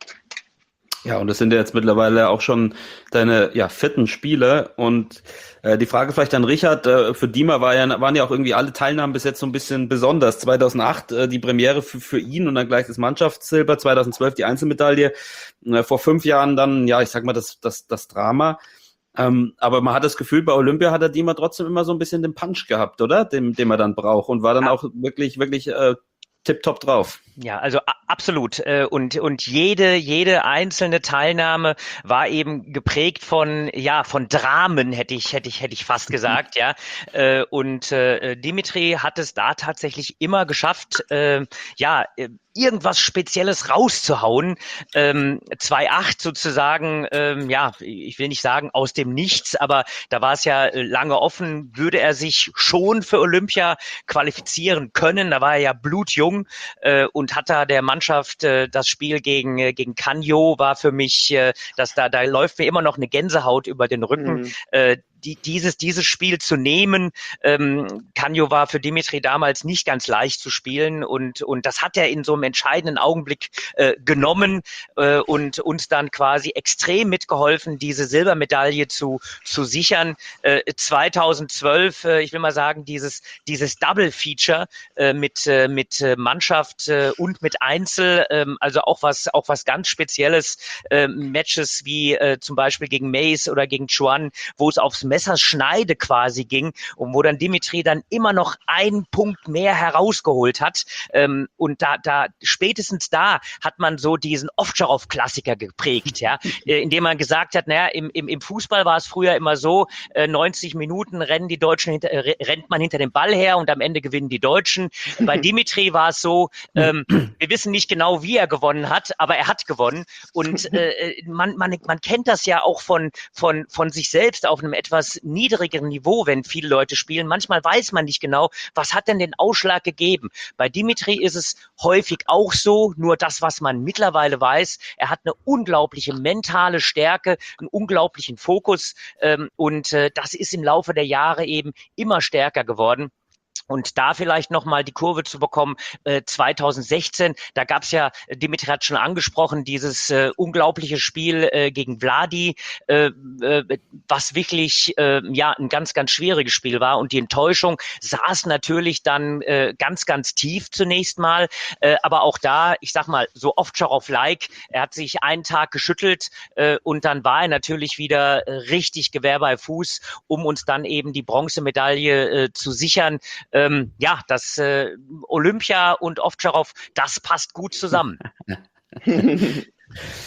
Ja, und das sind ja jetzt mittlerweile auch schon deine ja vierten Spiele. Und äh, die Frage vielleicht an Richard, äh, für Dima war ja, waren ja auch irgendwie alle Teilnahmen bis jetzt so ein bisschen besonders. zweitausendacht äh, die Premiere für, für ihn und dann gleich das Mannschaftssilber, zweitausendzwölf die Einzelmedaille, äh, vor fünf Jahren dann, ja, ich sag mal, das, das, das Drama. Ähm, aber man hat das Gefühl, bei Olympia hat der Dima trotzdem immer so ein bisschen den Punch gehabt, oder? Den, den man dann braucht, und war dann auch wirklich, wirklich äh, tipptopp drauf. Ja, also a- absolut. Äh, Und, und jede, jede einzelne Teilnahme war eben geprägt von, ja, von Dramen, hätte ich, hätte ich, hätte ich fast gesagt, ja. Äh, Und äh, Dimitri hat es da tatsächlich immer geschafft, äh, ja, äh, irgendwas Spezielles rauszuhauen. Ähm, zwei Komma acht sozusagen, ähm, ja, ich will nicht sagen aus dem Nichts, aber da war es ja lange offen, würde er sich schon für Olympia qualifizieren können. Da war er ja blutjung äh, und hat da der Mannschaft äh, das Spiel gegen äh, gegen Canio war für mich, äh, dass da da läuft mir immer noch eine Gänsehaut über den Rücken. Mhm. Äh, Die, dieses, dieses Spiel zu nehmen. Ähm, Canio war für Dimitri damals nicht ganz leicht zu spielen, und, und das hat er in so einem entscheidenden Augenblick äh, genommen äh, und uns dann quasi extrem mitgeholfen, diese Silbermedaille zu, zu sichern. Äh, zweitausendzwölf, äh, ich will mal sagen, dieses, dieses Double-Feature äh, mit, äh, mit Mannschaft äh, und mit Einzel, äh, also auch was, auch was ganz Spezielles, äh, Matches wie äh, zum Beispiel gegen Mace oder gegen Chuan, wo es aufs Messerschneide quasi ging und wo dann Dimitri dann immer noch einen Punkt mehr herausgeholt hat. Ähm, und da, da, spätestens da hat man so diesen Ovtcharov-Klassiker geprägt, ja, äh, indem man gesagt hat, naja, im, im, im Fußball war es früher immer so, äh, neunzig Minuten rennen die Deutschen hinter, äh, rennt man hinter dem Ball her und am Ende gewinnen die Deutschen. Bei Dimitri war es so, ähm, wir wissen nicht genau, wie er gewonnen hat, aber er hat gewonnen. Und äh, man, man, man kennt das ja auch von, von, von sich selbst auf einem etwas niedrigeren Niveau, wenn viele Leute spielen. Manchmal weiß man nicht genau, was hat denn den Ausschlag gegeben. Bei Dimitri ist es häufig auch so, nur das, was man mittlerweile weiß, er hat eine unglaubliche mentale Stärke, einen unglaublichen Fokus, ähm, und äh, das ist im Laufe der Jahre eben immer stärker geworden. Und da vielleicht nochmal die Kurve zu bekommen, äh, zweitausendsechzehn, da gab's ja, Dimitri hat schon angesprochen, dieses äh, unglaubliche Spiel äh, gegen Vladi, äh, äh, was wirklich äh, ja ein ganz, ganz schwieriges Spiel war. Und die Enttäuschung saß natürlich dann äh, ganz, ganz tief zunächst mal. Äh, aber auch da, ich sag mal, so Ovtcharov-like, er hat sich einen Tag geschüttelt äh, und dann war er natürlich wieder äh, richtig Gewehr bei Fuß, um uns dann eben die Bronzemedaille äh, zu sichern. Ähm, ja, das äh, Olympia und Ovtcharov, das passt gut zusammen.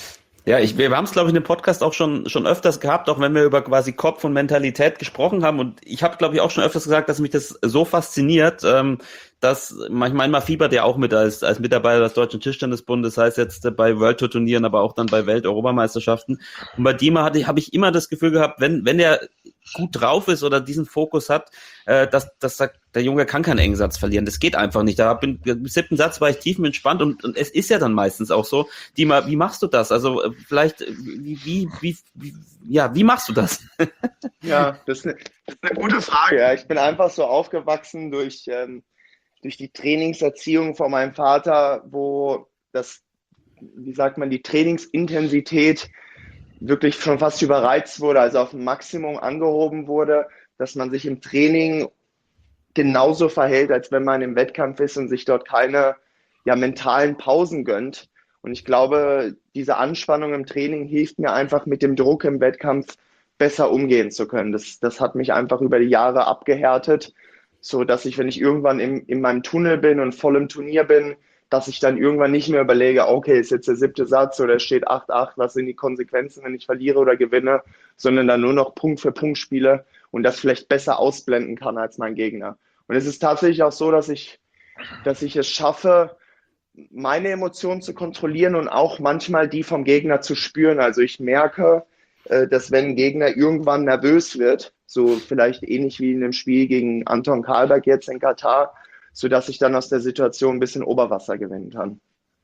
Ja, ich, wir haben es, glaube ich, in dem Podcast auch schon schon öfters gehabt, auch wenn wir über quasi Kopf und Mentalität gesprochen haben. Und ich habe, glaube ich, auch schon öfters gesagt, dass mich das so fasziniert, ähm, dass manchmal, manchmal fiebert ja auch mit als als Mitarbeiter des Deutschen Tischtennisbundes, das heißt jetzt bei World Tour Turnieren, aber auch dann bei Welt-Europameisterschaften. Und bei Dima hatte habe ich immer das Gefühl gehabt, wenn wenn der gut drauf ist oder diesen Fokus hat, äh, dass dass der, der Junge kann keinen engen Satz verlieren. Das geht einfach nicht. Da bin im siebten Satz war ich tiefenentspannt und, und es ist ja dann meistens auch so. Dima, wie machst du das? Also äh, vielleicht wie wie wie, wie ja wie machst du das? Ja, das ist, eine, das ist eine gute Frage. Ja. Ich bin einfach so aufgewachsen durch ähm, durch die Trainingserziehung von meinem Vater, wo das, wie sagt man, die Trainingsintensität wirklich schon fast überreizt wurde, also auf ein Maximum angehoben wurde, dass man sich im Training genauso verhält, als wenn man im Wettkampf ist und sich dort keine ja, mentalen Pausen gönnt. Und ich glaube, diese Anspannung im Training hilft mir einfach mit dem Druck im Wettkampf besser umgehen zu können. Das, das hat mich einfach über die Jahre abgehärtet, so dass ich, wenn ich irgendwann im, in meinem Tunnel bin und voll im Turnier bin, dass ich dann irgendwann nicht mehr überlege, okay, ist jetzt der siebte Satz oder steht acht acht, was sind die Konsequenzen, wenn ich verliere oder gewinne, sondern dann nur noch Punkt für Punkt spiele und das vielleicht besser ausblenden kann als mein Gegner. Und es ist tatsächlich auch so, dass ich, dass ich es schaffe, meine Emotionen zu kontrollieren und auch manchmal die vom Gegner zu spüren. Also ich merke, dass wenn ein Gegner irgendwann nervös wird, so vielleicht ähnlich wie in dem Spiel gegen Anton Karlberg jetzt in Katar, sodass ich dann aus der Situation ein bisschen Oberwasser gewinnen kann.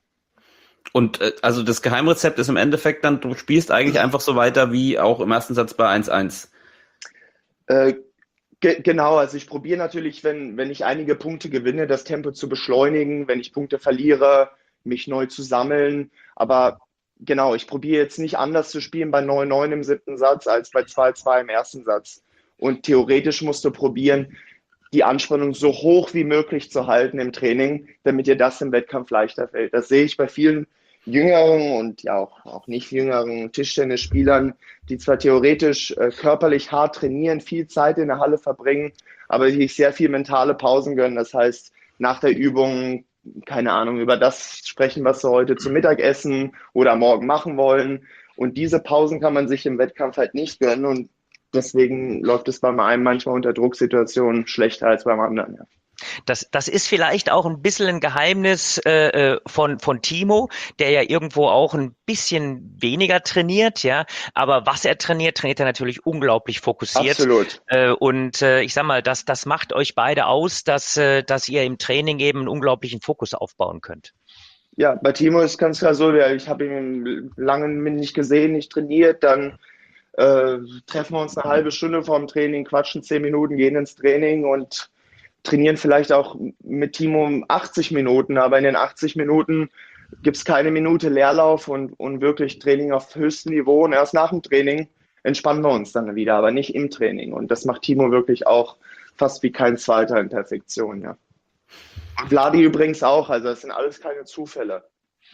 Und äh, also das Geheimrezept ist im Endeffekt dann, du spielst eigentlich einfach so weiter wie auch im ersten Satz bei eins eins. Äh, ge- genau, also ich probiere natürlich, wenn, wenn ich einige Punkte gewinne, das Tempo zu beschleunigen, wenn ich Punkte verliere, mich neu zu sammeln, aber genau, ich probiere jetzt nicht anders zu spielen bei neun neun im siebten Satz als bei zwei zwei im ersten Satz. Und theoretisch musst du probieren, die Anspannung so hoch wie möglich zu halten im Training, damit dir das im Wettkampf leichter fällt. Das sehe ich bei vielen jüngeren und ja auch, auch nicht jüngeren Tischtennisspielern, die zwar theoretisch äh, körperlich hart trainieren, viel Zeit in der Halle verbringen, aber die sich sehr viel mentale Pausen gönnen. Das heißt, nach der Übung, keine Ahnung, über das sprechen, was sie heute zum Mittagessen oder morgen machen wollen. Und diese Pausen kann man sich im Wettkampf halt nicht gönnen und deswegen läuft es beim einen manchmal unter Drucksituationen schlechter als beim anderen. Ja. Das, das ist vielleicht auch ein bisschen ein Geheimnis äh, von, von Timo, der ja irgendwo auch ein bisschen weniger trainiert, ja. Aber was er trainiert, trainiert er natürlich unglaublich fokussiert. Absolut. Äh, und äh, ich sag mal, das, das macht euch beide aus, dass, äh, dass ihr im Training eben einen unglaublichen Fokus aufbauen könnt. Ja, bei Timo ist ganz klar so, ich habe ihn lange nicht gesehen, nicht trainiert, dann äh, treffen wir uns eine halbe Stunde vorm Training, quatschen zehn Minuten, gehen ins Training und trainieren vielleicht auch mit Timo achtzig Minuten, aber in den achtzig Minuten gibt es keine Minute Leerlauf und, und wirklich Training auf höchstem Niveau und erst nach dem Training entspannen wir uns dann wieder, aber nicht im Training und das macht Timo wirklich auch fast wie kein Zweiter in Perfektion, ja. Und Vladi übrigens auch, also das sind alles keine Zufälle.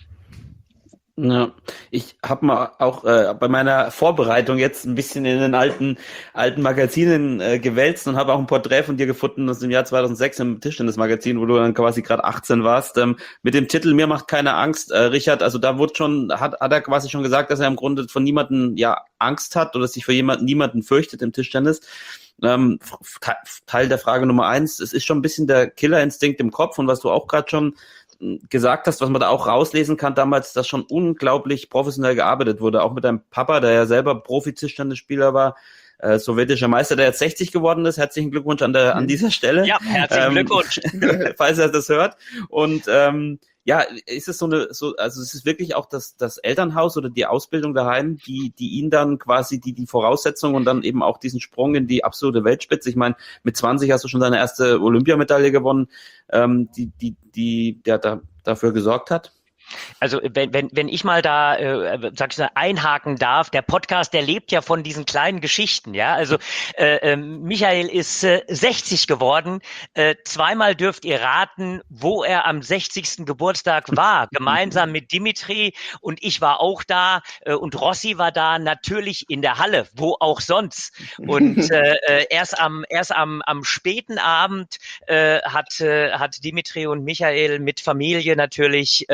Ja, ich habe mal auch äh, bei meiner Vorbereitung jetzt ein bisschen in den alten alten Magazinen äh, gewälzt und habe auch ein Porträt von dir gefunden aus dem Jahr zweitausendsechs im Tischtennis-Magazin, wo du dann quasi gerade achtzehn warst, ähm, mit dem Titel Mir macht keine Angst, äh, Richard. Also da wurde schon, hat, hat er quasi schon gesagt, dass er im Grunde von niemanden ja Angst hat oder sich für jemanden niemanden fürchtet im Tischtennis. Ähm, Teil der Frage Nummer eins, es ist schon ein bisschen der Killerinstinkt im Kopf und was du auch gerade schon gesagt hast, was man da auch rauslesen kann damals, dass schon unglaublich professionell gearbeitet wurde, auch mit deinem Papa, der ja selber Profi-Tischtennisspieler war, äh, sowjetischer Meister, der jetzt sechzig geworden ist. Herzlichen Glückwunsch an der an dieser Stelle. Ja, herzlichen ähm, Glückwunsch. falls er das hört. Und ähm, ja, ist es so eine, so, also es ist wirklich auch das, das Elternhaus oder die Ausbildung daheim, die, die ihn dann quasi die, die Voraussetzungen und dann eben auch diesen Sprung in die absolute Weltspitze. Ich meine, mit zwanzig hast du schon deine erste Olympiamedaille gewonnen, ähm, die, die, die, der da, dafür gesorgt hat. Also wenn, wenn, wenn ich mal da, äh, sag ich mal, einhaken darf, der Podcast, der lebt ja von diesen kleinen Geschichten, ja. Also äh, äh, Michael ist äh, sechzig geworden. Äh, zweimal dürft ihr raten, wo er am sechzigsten Geburtstag war. Gemeinsam mit Dimitri und ich war auch da äh, und Rossi war da, natürlich in der Halle, wo auch sonst. Und äh, äh, erst am erst am am späten Abend äh, hat äh, hat Dimitri und Michael mit Familie natürlich äh,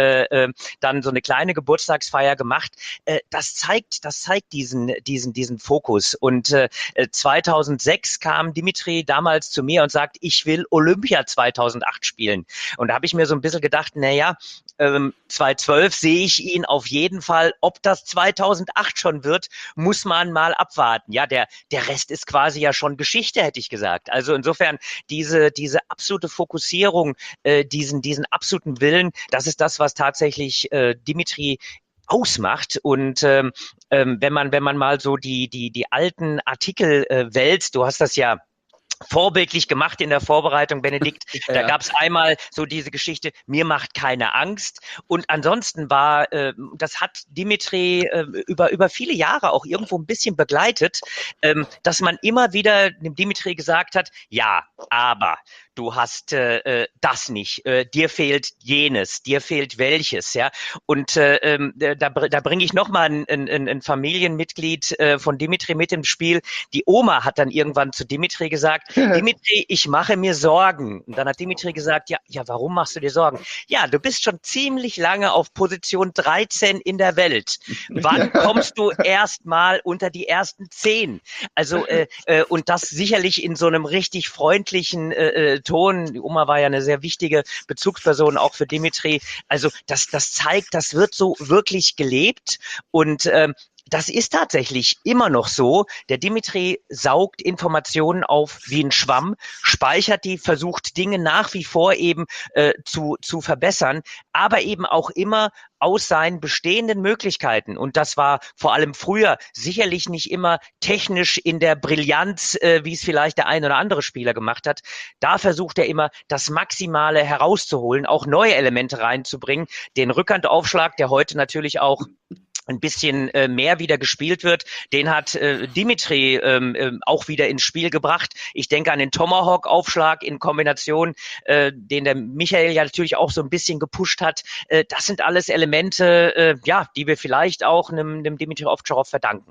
äh, dann so eine kleine Geburtstagsfeier gemacht. Äh, das zeigt, das zeigt diesen, diesen, diesen Fokus. Und äh, zweitausendsechs kam Dimitri damals zu mir und sagt, ich will Olympia zweitausendacht spielen. Und da habe ich mir so ein bisschen gedacht, naja, ähm, zweitausendzwölf sehe ich ihn auf jeden Fall. Ob das zweitausendacht schon wird, muss man mal abwarten. Ja, der, der Rest ist quasi ja schon Geschichte, hätte ich gesagt. Also insofern diese, diese absolute Fokussierung, äh, diesen, diesen absoluten Willen, das ist das, was tatsächlich äh, Dimitri ausmacht. Und ähm, ähm, wenn man, wenn man mal so die, die, die alten Artikel äh, wälzt, du hast das ja vorbildlich gemacht in der Vorbereitung, Benedikt. Da ja. gab es einmal so diese Geschichte, mir macht keine Angst. Und ansonsten war, äh, das hat Dimitri äh, über, über viele Jahre auch irgendwo ein bisschen begleitet, ähm, dass man immer wieder dem Dimitri gesagt hat, ja, aber du hast äh, das nicht, äh, dir fehlt jenes, dir fehlt welches, ja. Und äh, äh, da, da bringe ich nochmal ein, ein, ein Familienmitglied äh, von Dimitri mit im Spiel. Die Oma hat dann irgendwann zu Dimitri gesagt, Dimitri, ich mache mir Sorgen. Und dann hat Dimitri gesagt, ja, ja, warum machst du dir Sorgen? Ja, du bist schon ziemlich lange auf Position dreizehn in der Welt. Wann kommst du erst mal unter die ersten zehn? Also, äh, äh, und das sicherlich in so einem richtig freundlichen äh, Ton. Die Oma war ja eine sehr wichtige Bezugsperson auch für Dimitri. Also das, das zeigt, das wird so wirklich gelebt und ähm, das ist tatsächlich immer noch so. Der Dimitri saugt Informationen auf wie ein Schwamm, speichert die, versucht Dinge nach wie vor eben äh, zu, zu verbessern, aber eben auch immer aus seinen bestehenden Möglichkeiten. Und das war vor allem früher sicherlich nicht immer technisch in der Brillanz, äh, wie es vielleicht der ein oder andere Spieler gemacht hat. Da versucht er immer, das Maximale herauszuholen, auch neue Elemente reinzubringen. Den Rückhandaufschlag, der heute natürlich auch ein bisschen äh, mehr wieder gespielt wird, den hat äh, Dimitri ähm, äh, auch wieder ins Spiel gebracht. Ich denke an den Tomahawk-Aufschlag in Kombination, äh, den der Michael ja natürlich auch so ein bisschen gepusht hat. Äh, das sind alles Elemente, äh, ja, die wir vielleicht auch einem, einem Dimitri Ovtcharov verdanken.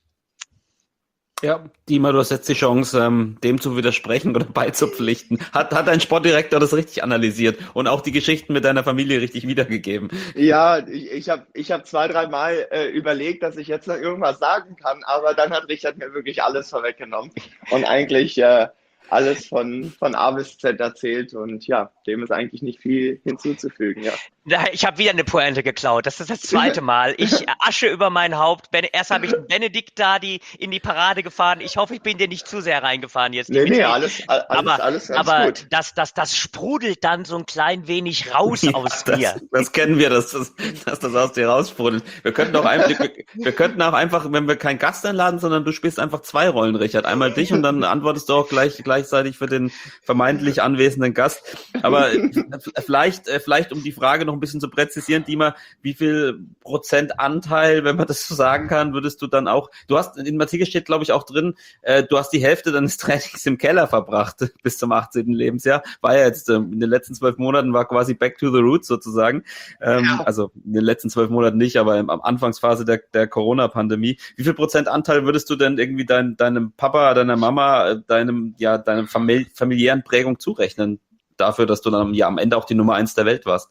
Ja, Dima, du hast jetzt die Chance, ähm, dem zu widersprechen oder beizupflichten. Hat, hat dein Sportdirektor das richtig analysiert und auch die Geschichten mit deiner Familie richtig wiedergegeben? Ja, ich, ich habe ich hab zwei, drei Mal äh, überlegt, dass ich jetzt noch irgendwas sagen kann, aber dann hat Richard mir wirklich alles vorweggenommen und eigentlich äh, alles von, von A bis Z erzählt und ja, dem ist eigentlich nicht viel hinzuzufügen, ja. Ich habe wieder eine Pointe geklaut. Das ist das zweite Mal. Ich Asche über mein Haupt. Erst habe ich Benedikt da die in die Parade gefahren. Ich hoffe, ich bin dir nicht zu sehr reingefahren jetzt. Nee, nee, alles, alles, aber, alles ganz aber gut. Das, das, das sprudelt dann so ein klein wenig raus Ja, aus das, mir. Das kennen wir, dass das, dass das aus dir raussprudelt. Wir könnten auch einfach, wir, wir könnten auch einfach, wenn wir keinen Gast einladen, sondern du spielst einfach zwei Rollen, Richard. Einmal dich und dann antwortest du auch gleich gleichzeitig für den vermeintlich anwesenden Gast. Aber vielleicht, vielleicht um die Frage noch ein bisschen zu präzisieren, Dima, wie viel Prozent Anteil, wenn man das so sagen kann, würdest du dann auch, du hast, in dem Artikel steht, glaube ich, auch drin, äh, du hast die Hälfte deines Trainings im Keller verbracht bis zum achtzehnten Lebensjahr. War ja jetzt, ähm, in den letzten zwölf Monaten war quasi back to the roots sozusagen. Ähm, ja. Also in den letzten zwölf Monaten nicht, aber im, am Anfangsphase der, der Corona-Pandemie. Wie viel Prozent Anteil würdest du denn irgendwie dein, deinem Papa, deiner Mama, deinem, ja, deiner famili- familiären Prägung zurechnen? Dafür, dass du dann ja am Ende auch die Nummer eins der Welt warst?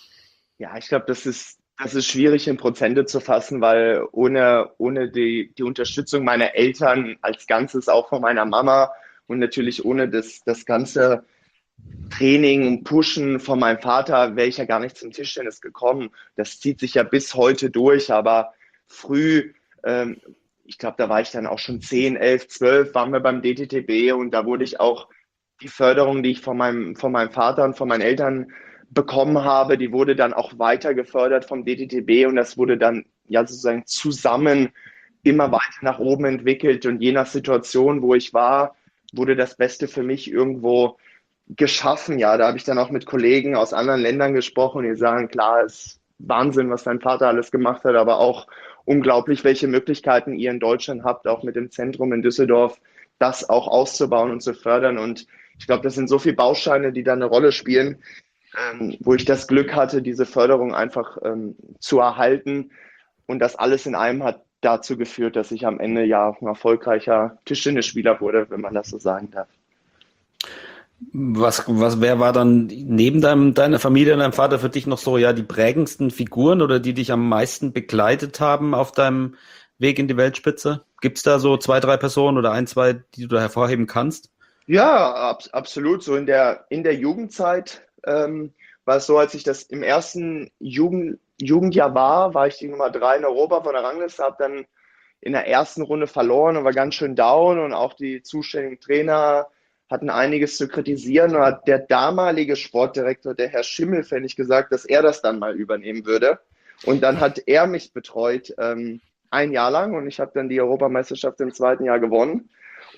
Ja, ich glaube, das ist, das ist schwierig in Prozente zu fassen, weil ohne, ohne die, die Unterstützung meiner Eltern als Ganzes, auch von meiner Mama und natürlich ohne das, das ganze Training und Pushen von meinem Vater wäre ich ja gar nicht zum Tischtennis gekommen. Das zieht sich ja bis heute durch, aber früh, ähm, ich glaube, da war ich dann auch schon zehn, elf, zwölf, waren wir beim D T T B und da wurde ich auch die Förderung, die ich von meinem, von meinem Vater und von meinen Eltern bekommen habe, die wurde dann auch weiter gefördert vom D T T B und das wurde dann ja sozusagen zusammen immer weiter nach oben entwickelt und je nach Situation, wo ich war, wurde das Beste für mich irgendwo geschaffen. Ja, da habe ich dann auch mit Kollegen aus anderen Ländern gesprochen, die sagen, klar, es ist Wahnsinn, was dein Vater alles gemacht hat, aber auch unglaublich, welche Möglichkeiten ihr in Deutschland habt, auch mit dem Zentrum in Düsseldorf, das auch auszubauen und zu fördern und ich glaube, das sind so viele Bausteine, die da eine Rolle spielen, Ähm, wo ich das Glück hatte, diese Förderung einfach ähm, zu erhalten. Und das alles in einem hat dazu geführt, dass ich am Ende ja ein erfolgreicher Tischtennisspieler wurde, wenn man das so sagen darf. Was, was, wer war dann neben deinem, deiner Familie und deinem Vater für dich noch so, ja, die prägendsten Figuren oder die dich am meisten begleitet haben auf deinem Weg in die Weltspitze? Gibt's da so zwei, drei Personen oder ein, zwei, die du da hervorheben kannst? Ja, ab, absolut. So in der, in der Jugendzeit ähm, war es so, als ich das im ersten Jugend, Jugendjahr war, war ich die Nummer drei in Europa von der Rangliste, habe dann in der ersten Runde verloren und war ganz schön down und auch die zuständigen Trainer hatten einiges zu kritisieren. Und hat der damalige Sportdirektor, der Herr Schimmelfennig, gesagt, dass er das dann mal übernehmen würde. Und dann hat er mich betreut ähm, ein Jahr lang und ich habe dann die Europameisterschaft im zweiten Jahr gewonnen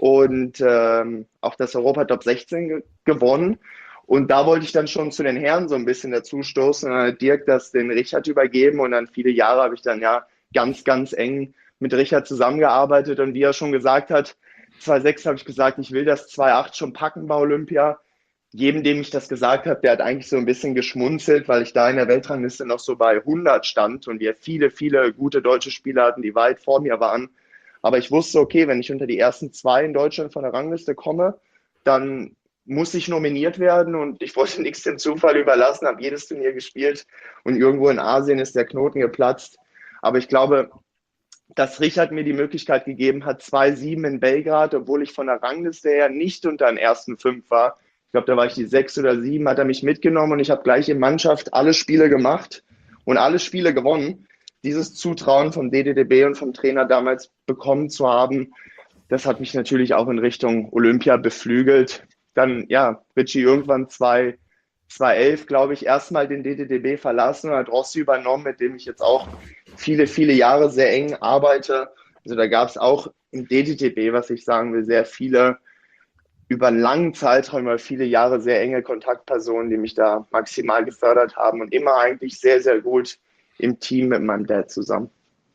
und ähm, auch das Europa Top sechzehn ge gewonnen. Und da wollte ich dann schon zu den Herren so ein bisschen dazustoßen. Und dann hat Dirk das den Richard übergeben und dann viele Jahre habe ich dann ja ganz, ganz eng mit Richard zusammengearbeitet. Und wie er schon gesagt hat, zweitausendsechs habe ich gesagt, ich will das zweitausendacht schon packen bei Olympia. Jedem, dem ich das gesagt habe, der hat eigentlich so ein bisschen geschmunzelt, weil ich da in der Weltrangliste noch so bei hundert stand und wir viele, viele gute deutsche Spieler hatten, die weit vor mir waren. Aber ich wusste, okay, wenn ich unter die ersten zwei in Deutschland von der Rangliste komme, dann muss ich nominiert werden und ich wollte nichts dem Zufall überlassen, habe jedes Turnier gespielt und irgendwo in Asien ist der Knoten geplatzt. Aber ich glaube, dass Richard mir die Möglichkeit gegeben hat, zwei sieben in Belgrad, obwohl ich von der Rangliste her nicht unter den ersten fünf war. Ich glaube, da war ich die sechs oder sieben, hat er mich mitgenommen und ich habe gleich in Mannschaft alle Spiele gemacht und alle Spiele gewonnen. Dieses Zutrauen vom D D D B und vom Trainer damals bekommen zu haben, das hat mich natürlich auch in Richtung Olympia beflügelt. Dann, ja, Richie irgendwann zweitausendelf, glaube ich, erstmal den D D D B verlassen und hat Rossi übernommen, mit dem ich jetzt auch viele, viele Jahre sehr eng arbeite. Also da gab es auch im D D D B, was ich sagen will, sehr viele, über einen langen Zeitraum, über viele Jahre sehr enge Kontaktpersonen, die mich da maximal gefördert haben und immer eigentlich sehr, sehr gut im Team mit meinem Dad zusammen.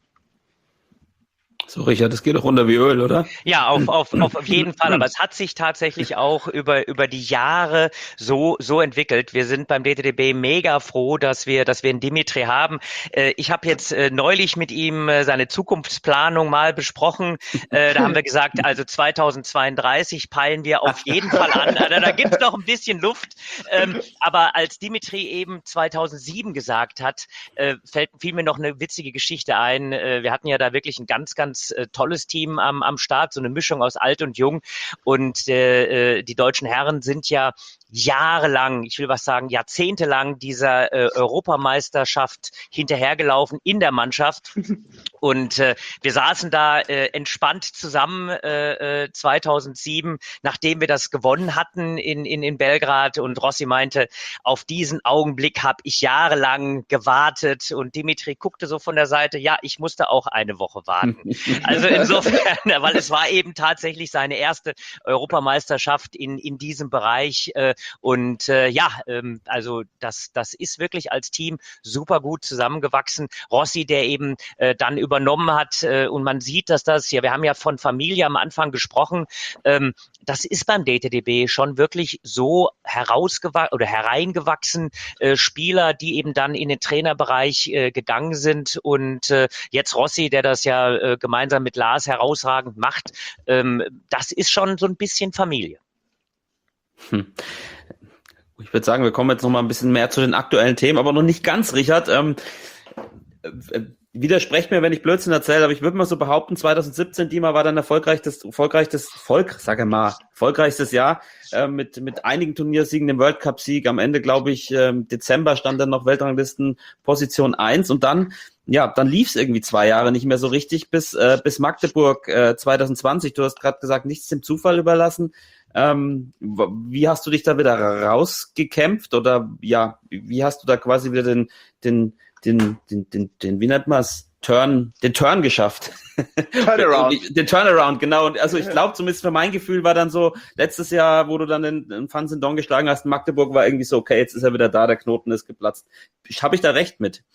So, Richard, das geht doch runter wie Öl, oder? Ja, auf, auf, auf jeden Fall. Aber es hat sich tatsächlich auch über, über die Jahre so, so entwickelt. Wir sind beim D T D B mega froh, dass wir, dass wir einen Dimitri haben. Ich habe jetzt neulich mit ihm seine Zukunftsplanung mal besprochen. Da haben wir gesagt, also zweitausendzweiunddreißig peilen wir auf jeden Fall an. Also da gibt's noch ein bisschen Luft. Aber als Dimitri eben zweitausendsieben gesagt hat, fällt, fiel mir noch eine witzige Geschichte ein. Wir hatten ja da wirklich ein ganz, ganz tolles Team am, am Start, so eine Mischung aus alt und jung. Und äh, die deutschen Herren sind ja jahrelang, ich will was sagen, jahrzehntelang dieser äh, Europameisterschaft hinterhergelaufen in der Mannschaft. Und äh, wir saßen da äh, entspannt zusammen äh, zweitausendsieben, nachdem wir das gewonnen hatten in, in, in Belgrad. Und Rossi meinte, auf diesen Augenblick habe ich jahrelang gewartet. Und Dimitri guckte so von der Seite, ja, ich musste auch eine Woche warten. Also insofern, weil es war eben tatsächlich seine erste Europameisterschaft in, in diesem Bereich. Äh, Und äh, ja, ähm, also das, das ist wirklich als Team super gut zusammengewachsen. Rossi, der eben äh, dann übernommen hat äh, und man sieht, dass das, ja, wir haben ja von Familie am Anfang gesprochen, ähm, das ist beim D T D B schon wirklich so herausgewachsen oder hereingewachsen, äh, Spieler, die eben dann in den Trainerbereich äh, gegangen sind und äh, jetzt Rossi, der das ja äh, gemeinsam mit Lars herausragend macht, ähm, das ist schon so ein bisschen Familie. Hm. Ich würde sagen, wir kommen jetzt noch mal ein bisschen mehr zu den aktuellen Themen, aber noch nicht ganz, Richard. Ähm, äh, widersprecht mir, wenn ich Blödsinn erzähle, aber ich würde mal so behaupten, zweitausendsiebzehn, Dima, war dann erfolgreichstes, erfolgreichstes, Volk, sage mal, erfolgreichstes Jahr äh, mit mit einigen Turniersiegen, dem World Cup Sieg. Am Ende, glaube ich, äh, Dezember stand dann noch Weltranglisten Position eins und dann, ja, dann lief es irgendwie zwei Jahre nicht mehr so richtig bis äh, bis Magdeburg äh, zwanzig zwanzig. Du hast gerade gesagt, nichts dem Zufall überlassen. Ähm, wie hast du dich da wieder rausgekämpft oder ja, wie hast du da quasi wieder den, den, den, den, den, den wie nennt man es, Turn, den Turn geschafft? Turnaround. Den Turnaround, genau. Und also ich glaube, zumindest für mein Gefühl war dann so, letztes Jahr, wo du dann den, den Van Sindong geschlagen hast, in Magdeburg war irgendwie so, okay, jetzt ist er wieder da, der Knoten ist geplatzt. Habe ich da recht mit?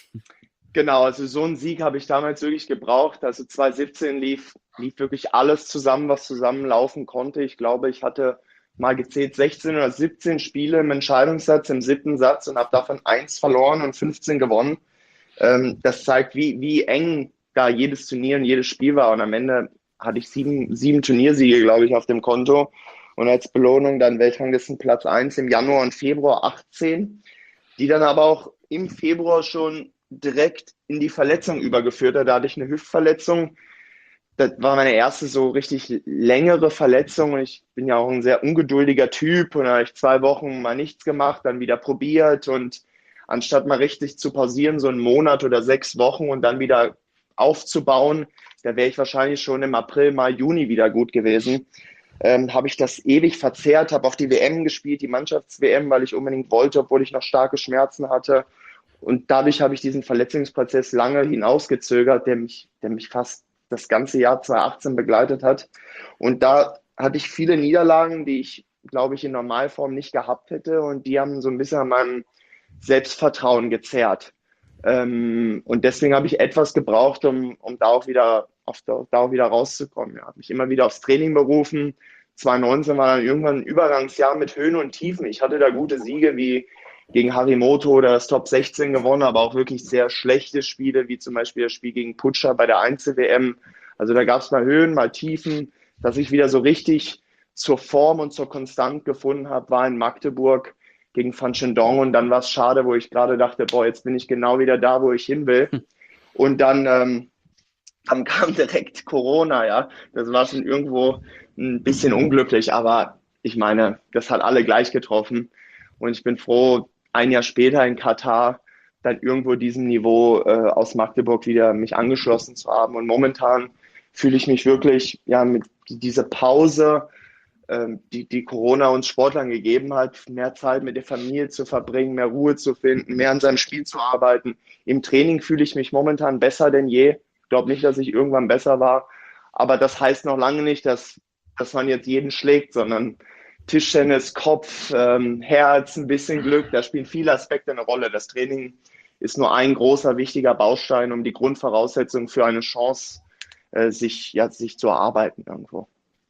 Genau, also so einen Sieg habe ich damals wirklich gebraucht. Also zweitausendsiebzehn lief, lief wirklich alles zusammen, was zusammenlaufen konnte. Ich glaube, ich hatte mal gezählt sechzehn oder siebzehn Spiele im Entscheidungssatz, im siebten Satz und habe davon eins verloren und fünfzehn gewonnen. Ähm, das zeigt, wie, wie eng da jedes Turnier und jedes Spiel war. Und am Ende hatte ich sieben, sieben Turniersiege, glaube ich, auf dem Konto. und als Belohnung dann Weltranglistenplatz eins im Januar und Februar achtzehn, die dann aber auch im Februar schon direkt in die Verletzung übergeführt hat. Da hatte ich eine Hüftverletzung. Das war meine erste so richtig längere Verletzung und ich bin ja auch ein sehr ungeduldiger Typ und da habe ich zwei Wochen mal nichts gemacht, dann wieder probiert und anstatt mal richtig zu pausieren, so einen Monat oder sechs Wochen und dann wieder aufzubauen, da wäre ich wahrscheinlich schon im April, Mai, Juni wieder gut gewesen. Ähm, habe ich das ewig verzerrt, habe auch die W M gespielt, die Mannschafts-W M, weil ich unbedingt wollte, obwohl ich noch starke Schmerzen hatte. Und dadurch habe ich diesen Verletzungsprozess lange hinausgezögert, der mich, der mich fast das ganze Jahr zwanzig achtzehn begleitet hat. Und da hatte ich viele Niederlagen, die ich, glaube ich, in Normalform nicht gehabt hätte. Und die haben so ein bisschen an meinem Selbstvertrauen gezerrt. Ähm, und deswegen habe ich etwas gebraucht, um, um da auch wieder, auf, da auch wieder rauszukommen. Ja, habe mich immer wieder aufs Training berufen. zwanzig neunzehn war dann irgendwann ein Übergangsjahr mit Höhen und Tiefen. Ich hatte da gute Siege wie gegen Harimoto oder das Top sechzehn gewonnen, aber auch wirklich sehr schlechte Spiele, wie zum Beispiel das Spiel gegen Putscher bei der Einzel-W M. Also da gab es mal Höhen, mal Tiefen. Dass ich wieder so richtig zur Form und zur Konstanz gefunden habe, war in Magdeburg gegen Fan Shendong und dann war es schade, wo ich gerade dachte, boah, jetzt bin ich genau wieder da, wo ich hin will. Und dann, ähm, dann kam direkt Corona, ja. Das war schon irgendwo ein bisschen unglücklich, aber ich meine, das hat alle gleich getroffen. Und ich bin froh, ein Jahr später in Katar dann irgendwo diesem Niveau äh, aus Magdeburg wieder mich angeschlossen zu haben. Und momentan fühle ich mich wirklich, ja, mit dieser Pause, ähm, die, die Corona uns Sportlern gegeben hat, mehr Zeit mit der Familie zu verbringen, mehr Ruhe zu finden, mehr an seinem Spiel zu arbeiten. Im Training fühle ich mich momentan besser denn je. Ich glaube nicht, dass ich irgendwann besser war. Aber das heißt noch lange nicht, dass, dass man jetzt jeden schlägt, sondern Tischtennis, Kopf, ähm, Herz, ein bisschen Glück, da spielen viele Aspekte eine Rolle. Das Training ist nur ein großer, wichtiger Baustein, um die Grundvoraussetzungen für eine Chance äh, sich, ja, sich zu erarbeiten irgendwo.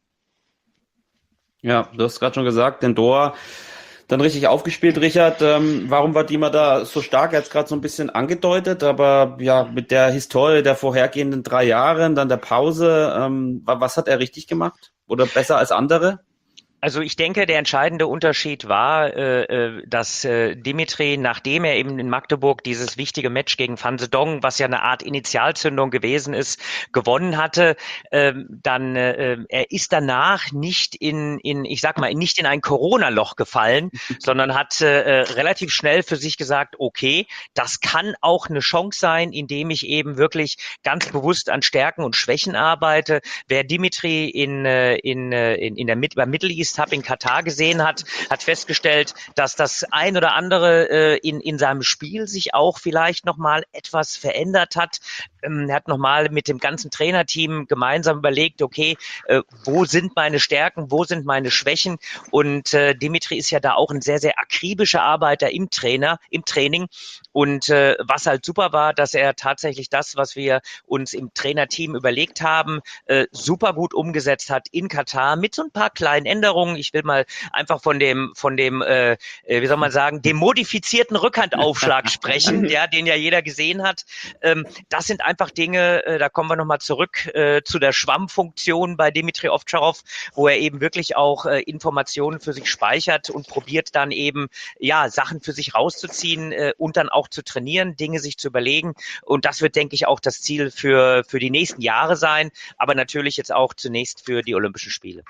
Ja, du hast gerade schon gesagt, den Doha dann richtig aufgespielt, Richard. Ähm, warum war Dima da so stark? Er hat es gerade so ein bisschen angedeutet, aber ja, mit der Historie der vorhergehenden drei Jahre, dann der Pause, ähm, was hat er richtig gemacht? Oder besser als andere? Also ich denke, der entscheidende Unterschied war, äh, dass äh, Dimitri, nachdem er eben in Magdeburg dieses wichtige Match gegen Fan Sedong, was ja eine Art Initialzündung gewesen ist, gewonnen hatte, äh, dann äh, er ist danach nicht in, in, ich sag mal, nicht in ein Corona-Loch gefallen, sondern hat äh, relativ schnell für sich gesagt, okay, das kann auch eine Chance sein, indem ich eben wirklich ganz bewusst an Stärken und Schwächen arbeite. Wer Dimitri in, in, in, in der Mid- beim Middle East Cup in Katar gesehen hat, hat festgestellt, dass das ein oder andere äh, in, in seinem Spiel sich auch vielleicht nochmal etwas verändert hat. Ähm, er hat nochmal mit dem ganzen Trainerteam gemeinsam überlegt, okay, äh, wo sind meine Stärken, wo sind meine Schwächen? Und äh, Dimitri ist ja da auch ein sehr, sehr akribischer Arbeiter im Trainer, im Training. Und äh, was halt super war, dass er tatsächlich das, was wir uns im Trainerteam überlegt haben, äh, super gut umgesetzt hat in Katar mit so ein paar kleinen Änderungen. Ich will mal einfach von dem, von dem, äh, wie soll man sagen, dem modifizierten Rückhandaufschlag sprechen, ja, den ja jeder gesehen hat. Ähm, das sind einfach Dinge, äh, da kommen wir nochmal zurück äh, zu der Schwammfunktion bei Dimitri Ovtcharov, wo er eben wirklich auch äh, Informationen für sich speichert und probiert dann eben, ja, Sachen für sich rauszuziehen äh, und dann auch zu trainieren, Dinge sich zu überlegen. Und das wird, denke ich, auch das Ziel für, für die nächsten Jahre sein, aber natürlich jetzt auch zunächst für die Olympischen Spiele.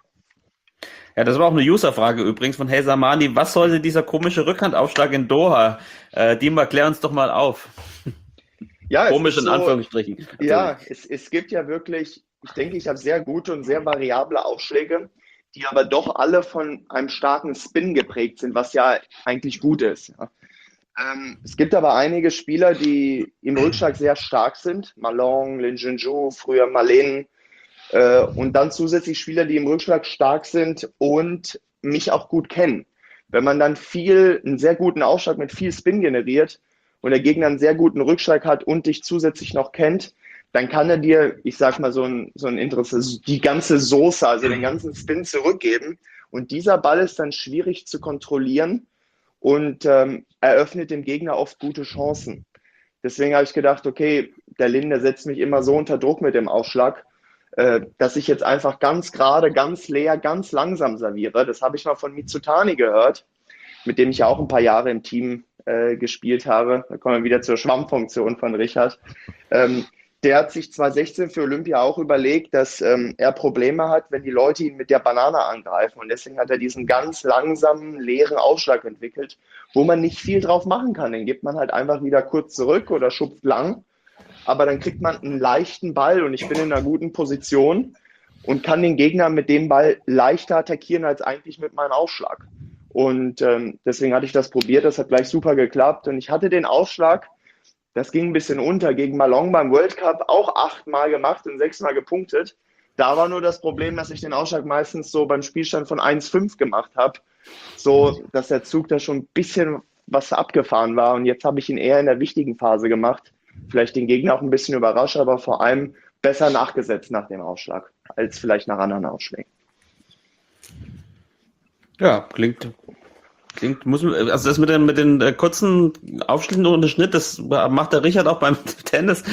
Ja, das war auch eine User-Frage übrigens von Hey Samani. Was sollte dieser komische Rückhandaufschlag in Doha? Äh, Dima, klär uns doch mal auf. Ja, Komisch in so, Anführungsstrichen. Ja, es, es gibt ja wirklich, ich denke, ich habe sehr gute und sehr variable Aufschläge, die aber doch alle von einem starken Spin geprägt sind, was ja eigentlich gut ist. Ja. Ähm, es gibt aber einige Spieler, die im Rückschlag sehr stark sind. Malong, Lin Junju, früher Malen. Äh, und dann zusätzlich Spieler, die im Rückschlag stark sind und mich auch gut kennen. Wenn man dann viel, einen sehr guten Aufschlag mit viel Spin generiert und der Gegner einen sehr guten Rückschlag hat und dich zusätzlich noch kennt, dann kann er dir, ich sag mal, so ein, so ein Interesse, die ganze Soße, also den ganzen Spin zurückgeben. Und dieser Ball ist dann schwierig zu kontrollieren und ähm, eröffnet dem Gegner oft gute Chancen. Deswegen habe ich gedacht, okay, der Lin, der setzt mich immer so unter Druck mit dem Aufschlag. äh, dass ich jetzt einfach ganz gerade, ganz leer, ganz langsam serviere. Das habe ich mal von Mitsutani gehört, mit dem ich ja auch ein paar Jahre im Team äh, gespielt habe. Da kommen wir wieder zur Schwammfunktion von Richard. Ähm, der hat sich zwanzig sechzehn für Olympia auch überlegt, dass ähm, er Probleme hat, wenn die Leute ihn mit der Banane angreifen. Und deswegen hat er diesen ganz langsamen, leeren Aufschlag entwickelt, wo man nicht viel drauf machen kann. Den gibt man halt einfach wieder kurz zurück oder schupft lang. Aber dann kriegt man einen leichten Ball und ich bin in einer guten Position und kann den Gegner mit dem Ball leichter attackieren als eigentlich mit meinem Aufschlag. Und ähm, deswegen hatte ich das probiert, das hat gleich super geklappt. Und ich hatte den Aufschlag, das ging ein bisschen unter, gegen Malong beim World Cup auch achtmal gemacht und sechsmal gepunktet. Da war nur das Problem, dass ich den Aufschlag meistens so beim Spielstand von eins fünf gemacht habe, so dass der Zug da schon ein bisschen was abgefahren war. Und jetzt habe ich ihn eher in der wichtigen Phase gemacht. Vielleicht den Gegner auch ein bisschen überrascht, aber vor allem besser nachgesetzt nach dem Aufschlag, als vielleicht nach anderen Aufschlägen. Ja, klingt, klingt, muss man, also das mit den, mit den äh, kurzen Aufschlägen ohne Schnitt, das macht der Richard auch beim Tennis.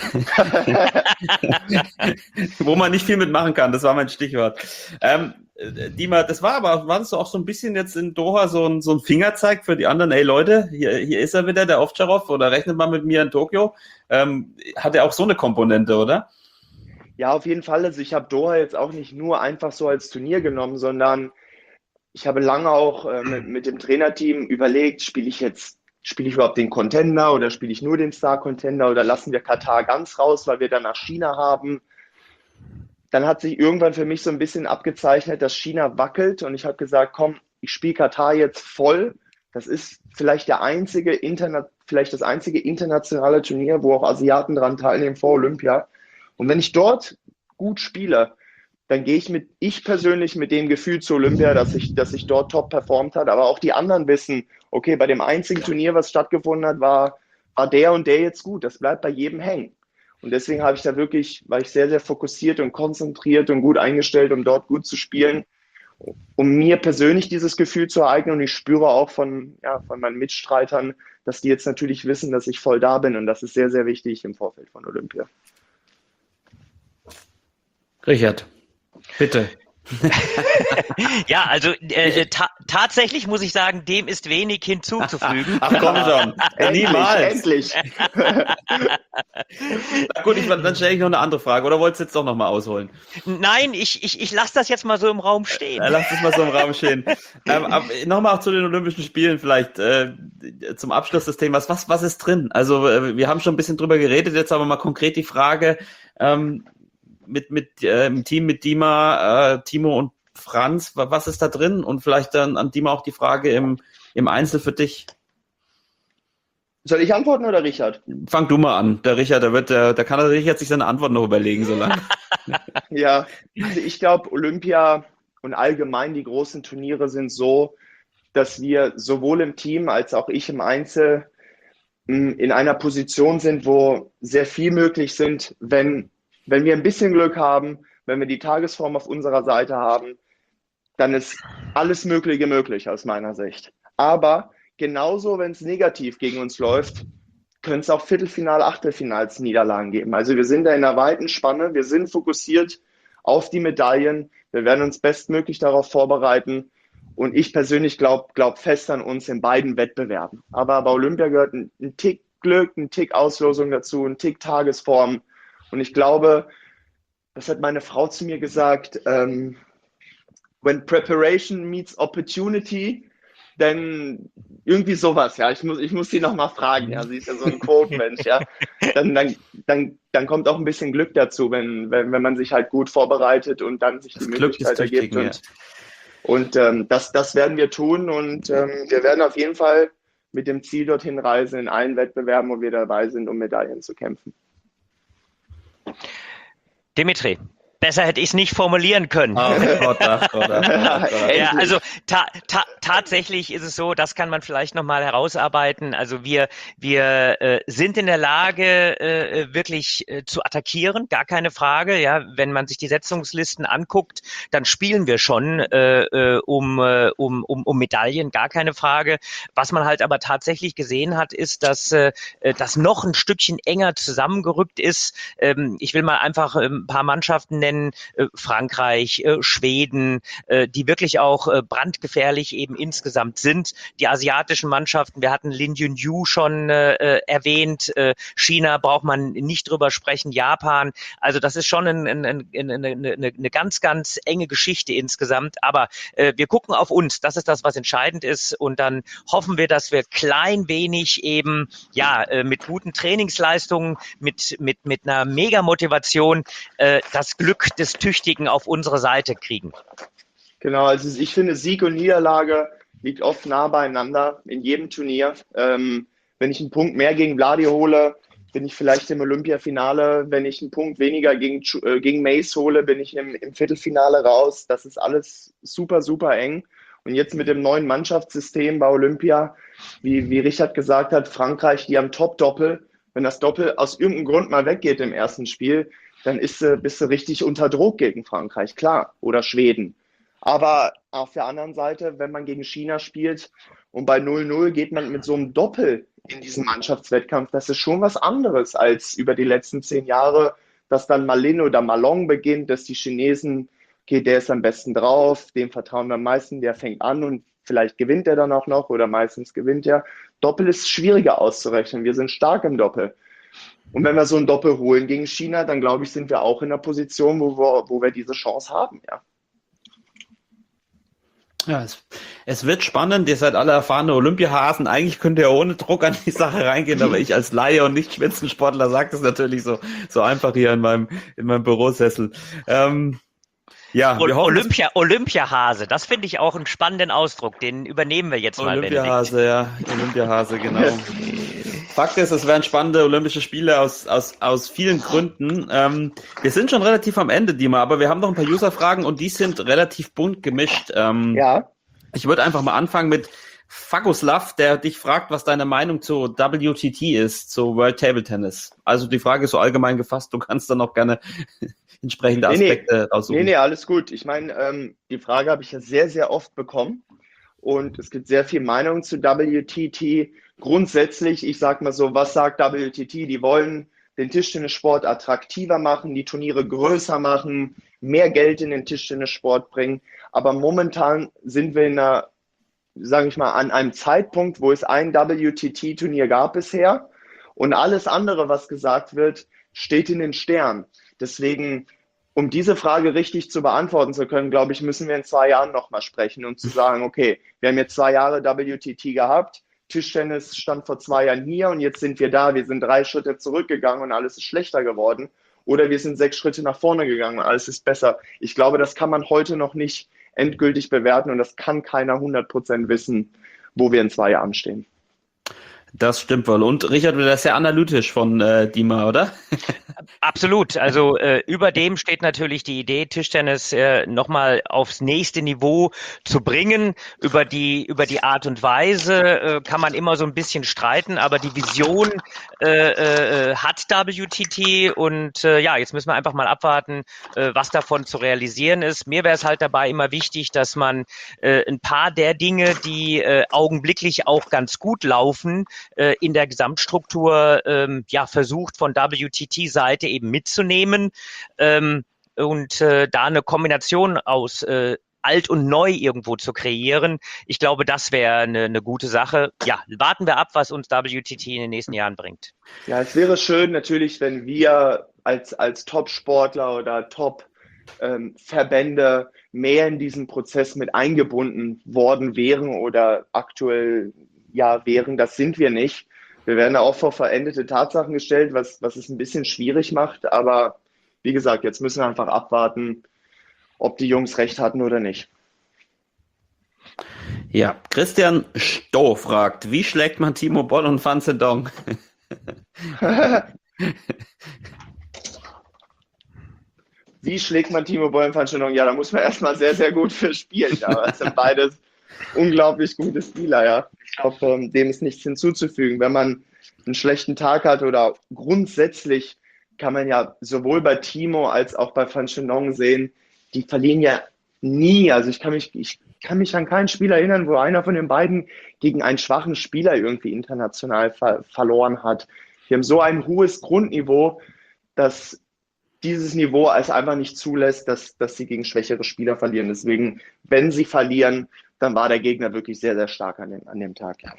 Wo man nicht viel mitmachen kann, das war mein Stichwort. Ähm, Dima, das war aber, war das auch so ein bisschen jetzt in Doha so ein, so ein Fingerzeig für die anderen, ey Leute, hier, hier ist er wieder, der Ovtcharov, oder rechnet mal mit mir in Tokio. Ähm, hat er auch so eine Komponente, oder? Ja, auf jeden Fall. Also ich habe Doha jetzt auch nicht nur einfach so als Turnier genommen, sondern ich habe lange auch äh, mit, mit dem Trainerteam überlegt, spiele ich jetzt, spiele ich überhaupt den Contender oder spiele ich nur den Star-Contender oder lassen wir Katar ganz raus, weil wir dann nach China haben. Dann hat sich irgendwann für mich so ein bisschen abgezeichnet, dass China wackelt und ich habe gesagt, komm, ich spiele Katar jetzt voll. Das ist vielleicht der einzige Interna- vielleicht das einzige internationale Turnier, wo auch Asiaten dran teilnehmen vor Olympia. Und wenn ich dort gut spiele, dann gehe ich mit, ich persönlich mit dem Gefühl zu Olympia, dass ich, dass ich dort top performt hat. Aber auch die anderen wissen, okay, bei dem einzigen Turnier, was stattgefunden hat, war, war der und der jetzt gut. Das bleibt bei jedem hängen. Und deswegen habe ich da wirklich, war ich sehr, sehr fokussiert und konzentriert und gut eingestellt, um dort gut zu spielen, um mir persönlich dieses Gefühl zu ereignen. Und ich spüre auch von, ja, von meinen Mitstreitern, dass die jetzt natürlich wissen, dass ich voll da bin. Und das ist sehr, sehr wichtig im Vorfeld von Olympia. Richard, bitte. Ja, also äh, ta- tatsächlich muss ich sagen, dem ist wenig hinzuzufügen. Ach komm schon, Endlich, niemals. endlich. Na gut, ich, dann stelle ich noch eine andere Frage. Oder wolltest du jetzt doch nochmal ausholen? Nein, ich, ich, ich lasse das jetzt mal so im Raum stehen. Ja, lass das mal so im Raum stehen. ähm, nochmal auch zu den Olympischen Spielen vielleicht, äh, zum Abschluss des Themas. Was, was ist drin? Also äh, wir haben schon ein bisschen drüber geredet, jetzt aber mal konkret die Frage, ähm, mit, mit äh, im Team mit Dima, äh, Timo und Franz, was ist da drin? Und vielleicht dann an Dima auch die Frage im, im Einzel für dich. Soll ich antworten oder Richard? Fang du mal an. Der Richard, der wird, der, der kann der Richard sich seine Antwort noch überlegen, so lange. Ja, also ich glaube, Olympia und allgemein die großen Turniere sind so, dass wir sowohl im Team als auch ich im Einzel in einer Position sind, wo sehr viel möglich sind, wenn Wenn wir ein bisschen Glück haben, wenn wir die Tagesform auf unserer Seite haben, dann ist alles Mögliche möglich aus meiner Sicht. Aber genauso, wenn es negativ gegen uns läuft, können es auch Viertelfinal-, Achtelfinals-Niederlagen geben. Also wir sind da in einer weiten Spanne, wir sind fokussiert auf die Medaillen, wir werden uns bestmöglich darauf vorbereiten und ich persönlich glaube glaub fest an uns in beiden Wettbewerben. Aber bei Olympia gehört ein, ein Tick Glück, ein Tick Auslosung dazu, ein Tick Tagesform. Und ich glaube, das hat meine Frau zu mir gesagt, ähm, when preparation meets opportunity, dann irgendwie sowas, ja. Ich muss, ich muss sie nochmal fragen, ja. Sie ist ja so ein Quote-Mensch, ja. Dann, dann, dann, dann kommt auch ein bisschen Glück dazu, wenn, wenn, wenn man sich halt gut vorbereitet und dann sich die Möglichkeit ergibt. Und, und ähm, das, das werden wir tun und ähm, wir werden auf jeden Fall mit dem Ziel dorthin reisen, in allen Wettbewerben, wo wir dabei sind, um Medaillen zu kämpfen. Dimitri, besser hätte ich es nicht formulieren können. Oh, Gott, Gott, Gott, Gott. Ja, also ta- ta- tatsächlich ist es so, das kann man vielleicht nochmal herausarbeiten. Also wir, wir äh, sind in der Lage, äh, wirklich äh, zu attackieren, gar keine Frage. Ja, wenn man sich die Setzungslisten anguckt, dann spielen wir schon äh, äh, um, äh, um, um, um Medaillen, gar keine Frage. Was man halt aber tatsächlich gesehen hat, ist, dass äh, das noch ein Stückchen enger zusammengerückt ist. Ähm, ich will mal einfach ein paar Mannschaften nennen, Italien, äh, Frankreich, äh, Schweden, äh, die wirklich auch äh, brandgefährlich eben insgesamt sind. Die asiatischen Mannschaften, wir hatten Lin Yunyu schon äh, erwähnt, äh, China braucht man nicht drüber sprechen, Japan. Also das ist schon ein, ein, ein, eine, eine, eine ganz, ganz enge Geschichte insgesamt. Aber äh, wir gucken auf uns, das ist das, was entscheidend ist. Und dann hoffen wir, dass wir klein wenig eben ja äh, mit guten Trainingsleistungen, mit mit mit einer Mega-Motivation äh, das Glück des Tüchtigen auf unsere Seite kriegen. Genau, also ich finde, Sieg und Niederlage liegt oft nah beieinander in jedem Turnier. Ähm, wenn ich einen Punkt mehr gegen Vladi hole, bin ich vielleicht im Olympiafinale. Wenn ich einen Punkt weniger gegen, äh, gegen Mace hole, bin ich im, im Viertelfinale raus. Das ist alles super, super eng. Und jetzt mit dem neuen Mannschaftssystem bei Olympia, wie, wie Richard gesagt hat, Frankreich, die haben Top-Doppel. Wenn das Doppel aus irgendeinem Grund mal weggeht im ersten Spiel, dann ist, bist du richtig unter Druck gegen Frankreich, klar, oder Schweden. Aber auf der anderen Seite, wenn man gegen China spielt und bei null null geht man mit so einem Doppel in diesen Mannschaftswettkampf, das ist schon was anderes als über die letzten zehn Jahre, dass dann Malin oder Malong beginnt, dass die Chinesen, okay, der ist am besten drauf, dem vertrauen wir am meisten, der fängt an und vielleicht gewinnt er dann auch noch oder meistens gewinnt er. Doppel ist schwieriger auszurechnen, wir sind stark im Doppel. Und wenn wir so ein Doppel holen gegen China, dann glaube ich, sind wir auch in einer Position, wo wir, wo wir diese Chance haben, ja. Ja, es, es wird spannend. Ihr seid alle erfahrene Olympiahasen. Eigentlich könnt ihr ohne Druck an die Sache reingehen, aber ich als Laie und nicht Spitzensportler sage das natürlich so, so einfach hier in meinem, in meinem Bürosessel. Ähm, ja, wir hoffen, Olympia, Olympiahase, das finde ich auch einen spannenden Ausdruck. Den übernehmen wir jetzt mal. Olympiahase, ja, Olympiahase, genau. Fakt ist, es werden spannende Olympische Spiele aus, aus, aus vielen Gründen. Ähm, wir sind schon relativ am Ende, Dima, aber wir haben noch ein paar User-Fragen und die sind relativ bunt gemischt. Ähm, ja. Ich würde einfach mal anfangen mit Faguslav, der dich fragt, was deine Meinung zu W T T ist, zu World Table Tennis. Also die Frage ist so allgemein gefasst, du kannst dann auch gerne entsprechende Aspekte nee, nee. aussuchen. Nee, nee, alles gut. Ich meine, ähm, die Frage habe ich ja sehr, sehr oft bekommen und es gibt sehr viel Meinung zu W T T. Grundsätzlich, ich sag mal so, was sagt W T T? Die wollen den Tischtennissport attraktiver machen, die Turniere größer machen, mehr Geld in den Tischtennissport bringen. Aber momentan sind wir in einer, sage ich mal, an einem Zeitpunkt, wo es ein W T T-Turnier gab bisher und alles andere, was gesagt wird, steht in den Sternen. Deswegen, um diese Frage richtig zu beantworten zu können, glaube ich, müssen wir in zwei Jahren nochmal sprechen und zu sagen, okay, wir haben jetzt zwei Jahre W T T gehabt, Tischtennis stand vor zwei Jahren hier und jetzt sind wir da, wir sind drei Schritte zurückgegangen und alles ist schlechter geworden. Oder wir sind sechs Schritte nach vorne gegangen und alles ist besser. Ich glaube, das kann man heute noch nicht endgültig bewerten und das kann keiner hundert Prozent wissen, wo wir in zwei Jahren stehen. Das stimmt wohl. Und Richard, du bist sehr analytisch von äh, Dima, oder? Absolut. Also äh, über dem steht natürlich die Idee, Tischtennis äh, nochmal aufs nächste Niveau zu bringen. Über die über die Art und Weise äh, kann man immer so ein bisschen streiten, aber die Vision äh, äh, hat W T T und äh, ja, jetzt müssen wir einfach mal abwarten, äh, was davon zu realisieren ist. Mir wäre es halt dabei immer wichtig, dass man äh, ein paar der Dinge, die äh, augenblicklich auch ganz gut laufen, äh, in der Gesamtstruktur ähm, ja versucht von W T T-Seite eben mitzunehmen ähm, und äh, da eine Kombination aus äh, alt und neu irgendwo zu kreieren. Ich glaube, das wäre eine, eine gute Sache. Ja, warten wir ab, was uns W T T in den nächsten Jahren bringt. Ja, es wäre schön natürlich, wenn wir als, als Top-Sportler oder Top-Verbände ähm, mehr in diesen Prozess mit eingebunden worden wären oder aktuell ja wären. Das sind wir nicht. Wir werden auch vor verendete Tatsachen gestellt, was, was es ein bisschen schwierig macht. Aber wie gesagt, jetzt müssen wir einfach abwarten, ob die Jungs recht hatten oder nicht. Ja, Christian Stoh fragt, wie schlägt man Timo Boll und Fan Zedong? Wie schlägt man Timo Boll und Fan Zedong? Ja, da muss man erstmal sehr, sehr gut für spielen. Aber es sind beides unglaublich gute Spieler, ja. Ich glaube, ähm, dem ist nichts hinzuzufügen. Wenn man einen schlechten Tag hat oder grundsätzlich kann man ja sowohl bei Timo als auch bei Fan Zedong sehen, die verlieren ja nie. Also ich kann mich, ich kann mich an kein Spiel erinnern, wo einer von den beiden gegen einen schwachen Spieler irgendwie international ver- verloren hat. Die haben so ein hohes Grundniveau, dass dieses Niveau es einfach nicht zulässt, dass, dass sie gegen schwächere Spieler verlieren. Deswegen, wenn sie verlieren, dann war der Gegner wirklich sehr, sehr stark an dem, an dem Tag. Ja.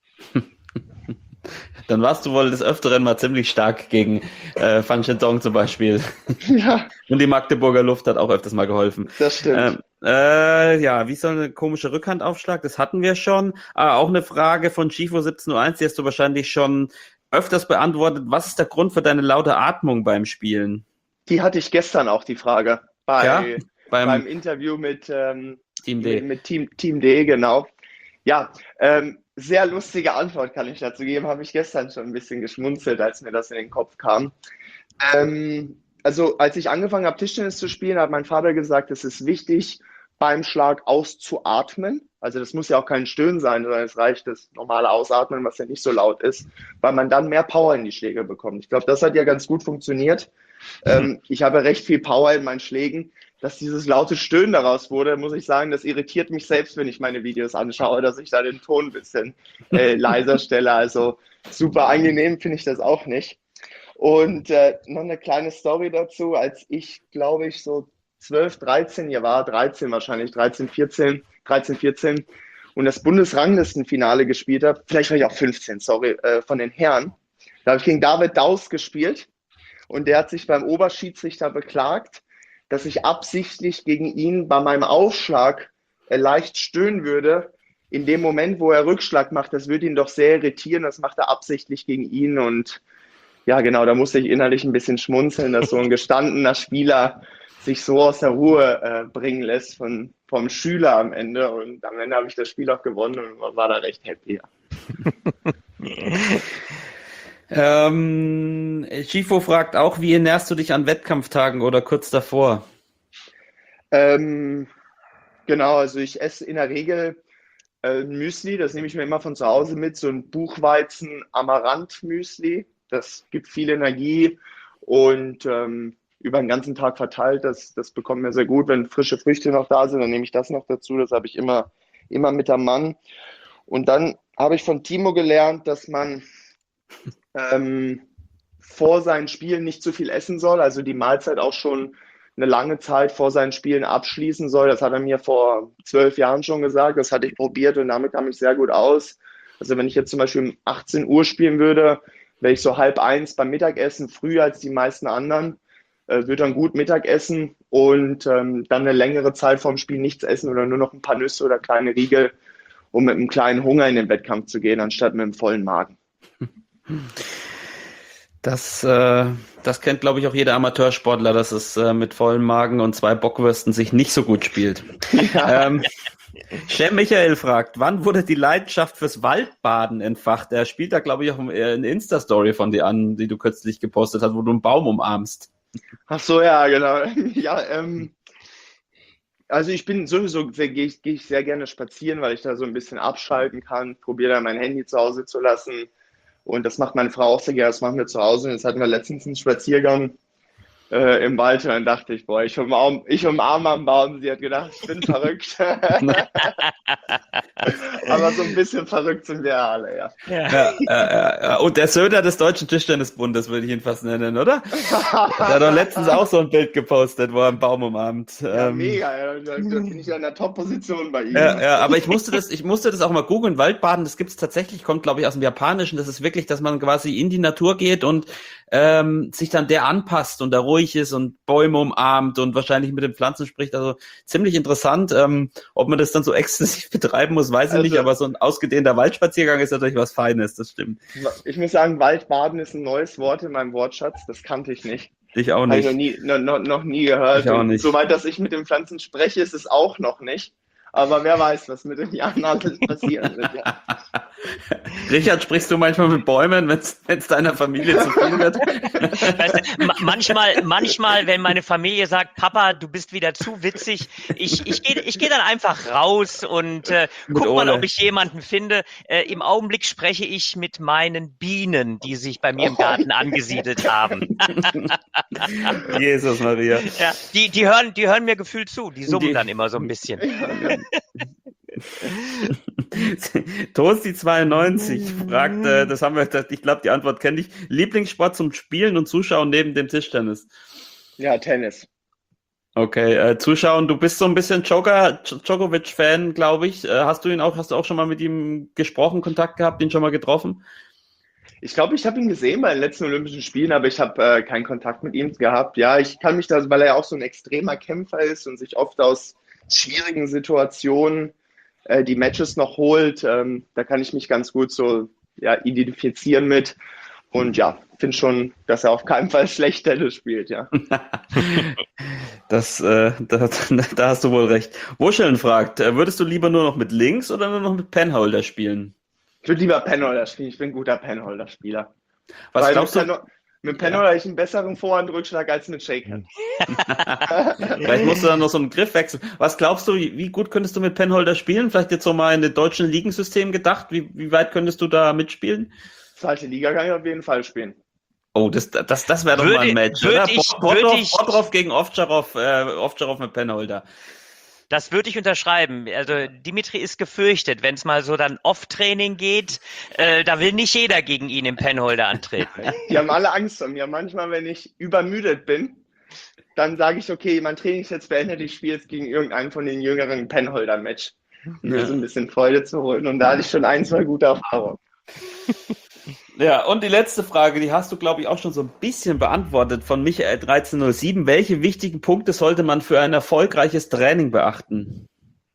Dann warst du wohl des Öfteren mal ziemlich stark gegen äh, Fan Shendong zum Beispiel. Ja. Und die Magdeburger Luft hat auch öfters mal geholfen. Das stimmt. Ähm, äh, ja, wie so eine komische Rückhandaufschlag, das hatten wir schon. Aber auch eine Frage von Chifo siebzehn null eins, die hast du wahrscheinlich schon öfters beantwortet. Was ist der Grund für deine laute Atmung beim Spielen? Die hatte ich gestern auch, die Frage, bei, Ja, beim, beim Interview mit, ähm, Team D. mit, mit Team, Team D, genau. Ja, ähm, sehr lustige Antwort kann ich dazu geben, habe ich gestern schon ein bisschen geschmunzelt, als mir das in den Kopf kam. Ähm, also als ich angefangen habe, Tischtennis zu spielen, hat mein Vater gesagt, es ist wichtig, beim Schlag auszuatmen. Also das muss ja auch kein Stöhnen sein, sondern es reicht das normale Ausatmen, was ja nicht so laut ist, weil man dann mehr Power in die Schläge bekommt. Ich glaube, das hat ja ganz gut funktioniert. Ähm, ich habe recht viel Power in meinen Schlägen. Dass dieses laute Stöhnen daraus wurde, muss ich sagen, das irritiert mich selbst, wenn ich meine Videos anschaue, dass ich da den Ton ein bisschen äh, leiser stelle. Also super angenehm finde ich das auch nicht. Und äh, noch eine kleine Story dazu, als ich, glaube ich, so zwölf, dreizehn Jahre war, dreizehn wahrscheinlich, dreizehn, vierzehn, dreizehn, vierzehn und das Bundesranglistenfinale gespielt habe, vielleicht war ich auch fünfzehn, sorry, äh, von den Herren. Da habe ich gegen David Daus gespielt und der hat sich beim Oberschiedsrichter beklagt, dass ich absichtlich gegen ihn bei meinem Aufschlag äh, leicht stöhnen würde. In dem Moment, wo er Rückschlag macht, das würde ihn doch sehr irritieren. Das macht er absichtlich gegen ihn. Und ja, genau, da musste ich innerlich ein bisschen schmunzeln, dass so ein gestandener Spieler sich so aus der Ruhe äh, bringen lässt von, vom Schüler am Ende. Und am Ende habe ich das Spiel auch gewonnen und war da recht happy. Ähm, Chifo fragt auch, wie ernährst du dich an Wettkampftagen oder kurz davor? Ähm, genau, also ich esse in der Regel äh, Müsli, das nehme ich mir immer von zu Hause mit, so ein Buchweizen-Amaranth-Müsli. Das gibt viel Energie und ähm, über den ganzen Tag verteilt, das, das bekommt mir sehr gut. Wenn frische Früchte noch da sind, dann nehme ich das noch dazu, das habe ich immer, immer mit am Mann. Und dann habe ich von Timo gelernt, dass man Ähm, vor seinen Spielen nicht zu viel essen soll, also die Mahlzeit auch schon eine lange Zeit vor seinen Spielen abschließen soll. Das hat er mir vor zwölf Jahren schon gesagt, das hatte ich probiert und damit kam ich sehr gut aus. Also wenn ich jetzt zum Beispiel um achtzehn Uhr spielen würde, wäre ich so halb eins beim Mittagessen, früher als die meisten anderen, äh, würde dann gut Mittagessen und ähm, dann eine längere Zeit vorm Spiel nichts essen oder nur noch ein paar Nüsse oder kleine Riegel, um mit einem kleinen Hunger in den Wettkampf zu gehen, anstatt mit einem vollen Magen. Das, äh, das kennt, glaube ich, auch jeder Amateursportler, dass es äh, mit vollem Magen und zwei Bockwürsten sich nicht so gut spielt. Ja. Ähm, Chef Michael fragt, wann wurde die Leidenschaft fürs Waldbaden entfacht? Er spielt da, glaube ich, auch eine Insta-Story von dir an, die du kürzlich gepostet hast, wo du einen Baum umarmst. Ach so, ja, genau. Ja, ähm, also ich bin sowieso, gehe ich, geh ich sehr gerne spazieren, weil ich da so ein bisschen abschalten kann, probiere da mein Handy zu Hause zu lassen. Und das macht meine Frau auch sehr gerne, das machen wir zu Hause. Und jetzt hatten wir letztens einen Spaziergang äh, im Wald und dann dachte ich, boah, ich umarme, ich umarme am Baum. Sie hat gedacht, ich bin verrückt. Aber so ein bisschen verrückt sind wir alle, ja. Ja, äh, äh, und der Söder des Deutschen Tischtennisbundes würde ich ihn fast nennen, oder? Der hat doch letztens auch so ein Bild gepostet, wo er einen Baum umarmt. Ja, ähm, mega, ja. Da bin ich ja in der Top-Position bei ihm. Ja, ja, aber ich musste das, ich musste das auch mal googeln. Waldbaden, das gibt es tatsächlich, kommt, glaube ich, aus dem Japanischen. Das ist wirklich, dass man quasi in die Natur geht und ähm, sich dann der anpasst und da ruhig ist und Bäume umarmt und wahrscheinlich mit den Pflanzen spricht. Also ziemlich interessant. Ähm, ob man das dann so exzessiv betreiben muss, weiß ich Also, nicht, aber so ein ausgedehnter Waldspaziergang ist natürlich was Feines, das stimmt. Ich muss sagen, Waldbaden ist ein neues Wort in meinem Wortschatz. Das kannte ich nicht. Ich auch Habe ich nicht. noch nie, noch, noch nie gehört. Ich auch Und nicht. soweit, dass ich mit den Pflanzen spreche, ist es auch noch nicht. Aber wer weiß, was mit den Jahren alles passieren wird. Ja. Richard, sprichst du manchmal mit Bäumen, wenn es deiner Familie zu viel wird? Weißt du, ma- manchmal, manchmal, wenn meine Familie sagt, Papa, du bist wieder zu witzig, ich, ich gehe ich geh dann einfach raus und äh, Mit guck mal, Ole. ob ich jemanden finde. Äh, Im Augenblick spreche ich mit meinen Bienen, die sich bei mir im Garten angesiedelt haben. Jesus Maria. Ja, die, die, hören, die hören mir gefühlt zu, die summen Die- dann immer so ein bisschen. Toasty zweiundneunzig fragt, äh, das haben wir, das- ich glaube, die Antwort kenne ich. Lieblingssport zum Spielen und Zuschauen neben dem Tischtennis? Ja, Tennis. Okay, äh, zuschauen, du bist so ein bisschen Joker, Djokovic-Fan, glaube ich. Äh, hast du ihn auch, hast du auch schon mal mit ihm gesprochen, Kontakt gehabt, ihn schon mal getroffen? Ich glaube, ich habe ihn gesehen bei den letzten Olympischen Spielen, aber ich habe äh, keinen Kontakt mit ihm gehabt. Ja, ich kann mich da, weil er ja auch so ein extremer Kämpfer ist und sich oft aus schwierigen Situationen äh, die Matches noch holt, ähm, da kann ich mich ganz gut so ja, identifizieren mit. Und ja, finde schon, dass er auf keinen Fall schlecht Tennis spielt, ja. Das, äh, da, da hast du wohl recht. Wuscheln fragt, äh, würdest du lieber nur noch mit Links oder nur noch mit Penholder spielen? Ich würde lieber Penholder spielen. Ich bin ein guter Penholder-Spieler. Was Weil glaubst mit du? Pen mit Penholder habe ich einen besseren Vorhandrückschlag als mit Shakehand. Vielleicht musst du dann noch so einen Griff wechseln. Was glaubst du, wie, wie gut könntest du mit Penholder spielen? Vielleicht jetzt so mal in den deutschen Ligensystem gedacht. Wie, wie weit könntest du da mitspielen? Zweite Liga kann ich auf jeden Fall spielen. Oh, das, das, das wäre doch Würde- mal ein Match, würde oder? ich- Bodrov, würde ich- Bodrov gegen Ovtcharov, äh, Ovtcharov mit Penholder. Das würde ich unterschreiben. Also Dimitri ist gefürchtet, wenn es mal so dann Off-Training geht, äh, da will nicht jeder gegen ihn im Penholder antreten. Die haben alle Angst vor mir. Manchmal, wenn ich übermüdet bin, dann sage ich, okay, mein Training ist jetzt beendet, ich spiele jetzt gegen irgendeinen von den jüngeren Penholder-Match, um mir so ein bisschen Freude zu holen. Und da hatte ich schon ein, zwei gute Erfahrungen. Ja, und die letzte Frage, die hast du, glaube ich, auch schon so ein bisschen beantwortet von Michael dreizehn null sieben. Welche wichtigen Punkte sollte man für ein erfolgreiches Training beachten?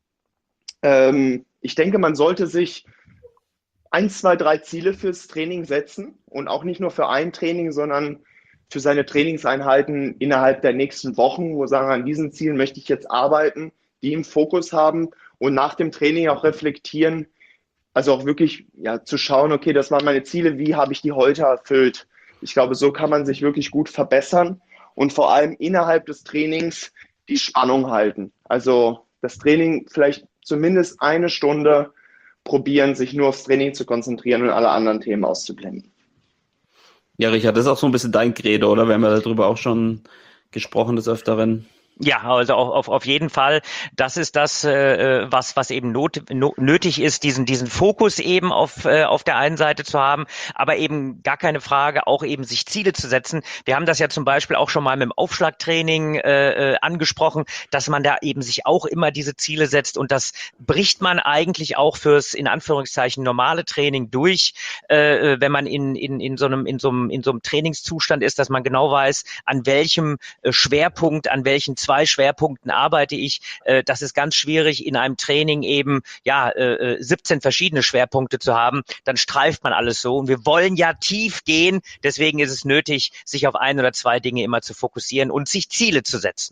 Ähm, ich denke, man sollte sich ein, zwei, drei Ziele fürs Training setzen und auch nicht nur für ein Training, sondern für seine Trainingseinheiten innerhalb der nächsten Wochen, wo sagen, an diesen Zielen möchte ich jetzt arbeiten, die im Fokus haben und nach dem Training auch reflektieren, also auch wirklich ja, zu schauen, okay, das waren meine Ziele, wie habe ich die heute erfüllt? Ich glaube, so kann man sich wirklich gut verbessern und vor allem innerhalb des Trainings die Spannung halten. Also das Training vielleicht zumindest eine Stunde probieren, sich nur aufs Training zu konzentrieren und alle anderen Themen auszublenden. Ja, Richard, das ist auch so ein bisschen dein Credo, oder? Wir haben ja darüber auch schon gesprochen des Öfteren. Ja, also auf, auf, auf jeden Fall. Das ist das, äh, was, was eben not, no, nötig ist, diesen, diesen Fokus eben auf, äh, auf der einen Seite zu haben, aber eben gar keine Frage, auch eben sich Ziele zu setzen. Wir haben das ja zum Beispiel auch schon mal mit dem Aufschlagtraining äh, angesprochen, dass man da eben sich auch immer diese Ziele setzt und das bricht man eigentlich auch fürs, in Anführungszeichen, normale Training durch, äh, wenn man in, in, in so einem, in so einem, in so einem Trainingszustand ist, dass man genau weiß, an welchem Schwerpunkt, an welchen zwei Schwerpunkten arbeite ich. Das ist ganz schwierig, in einem Training eben ja siebzehn verschiedene Schwerpunkte zu haben. Dann streift man alles so. Und wir wollen ja tief gehen. Deswegen ist es nötig, sich auf ein oder zwei Dinge immer zu fokussieren und sich Ziele zu setzen.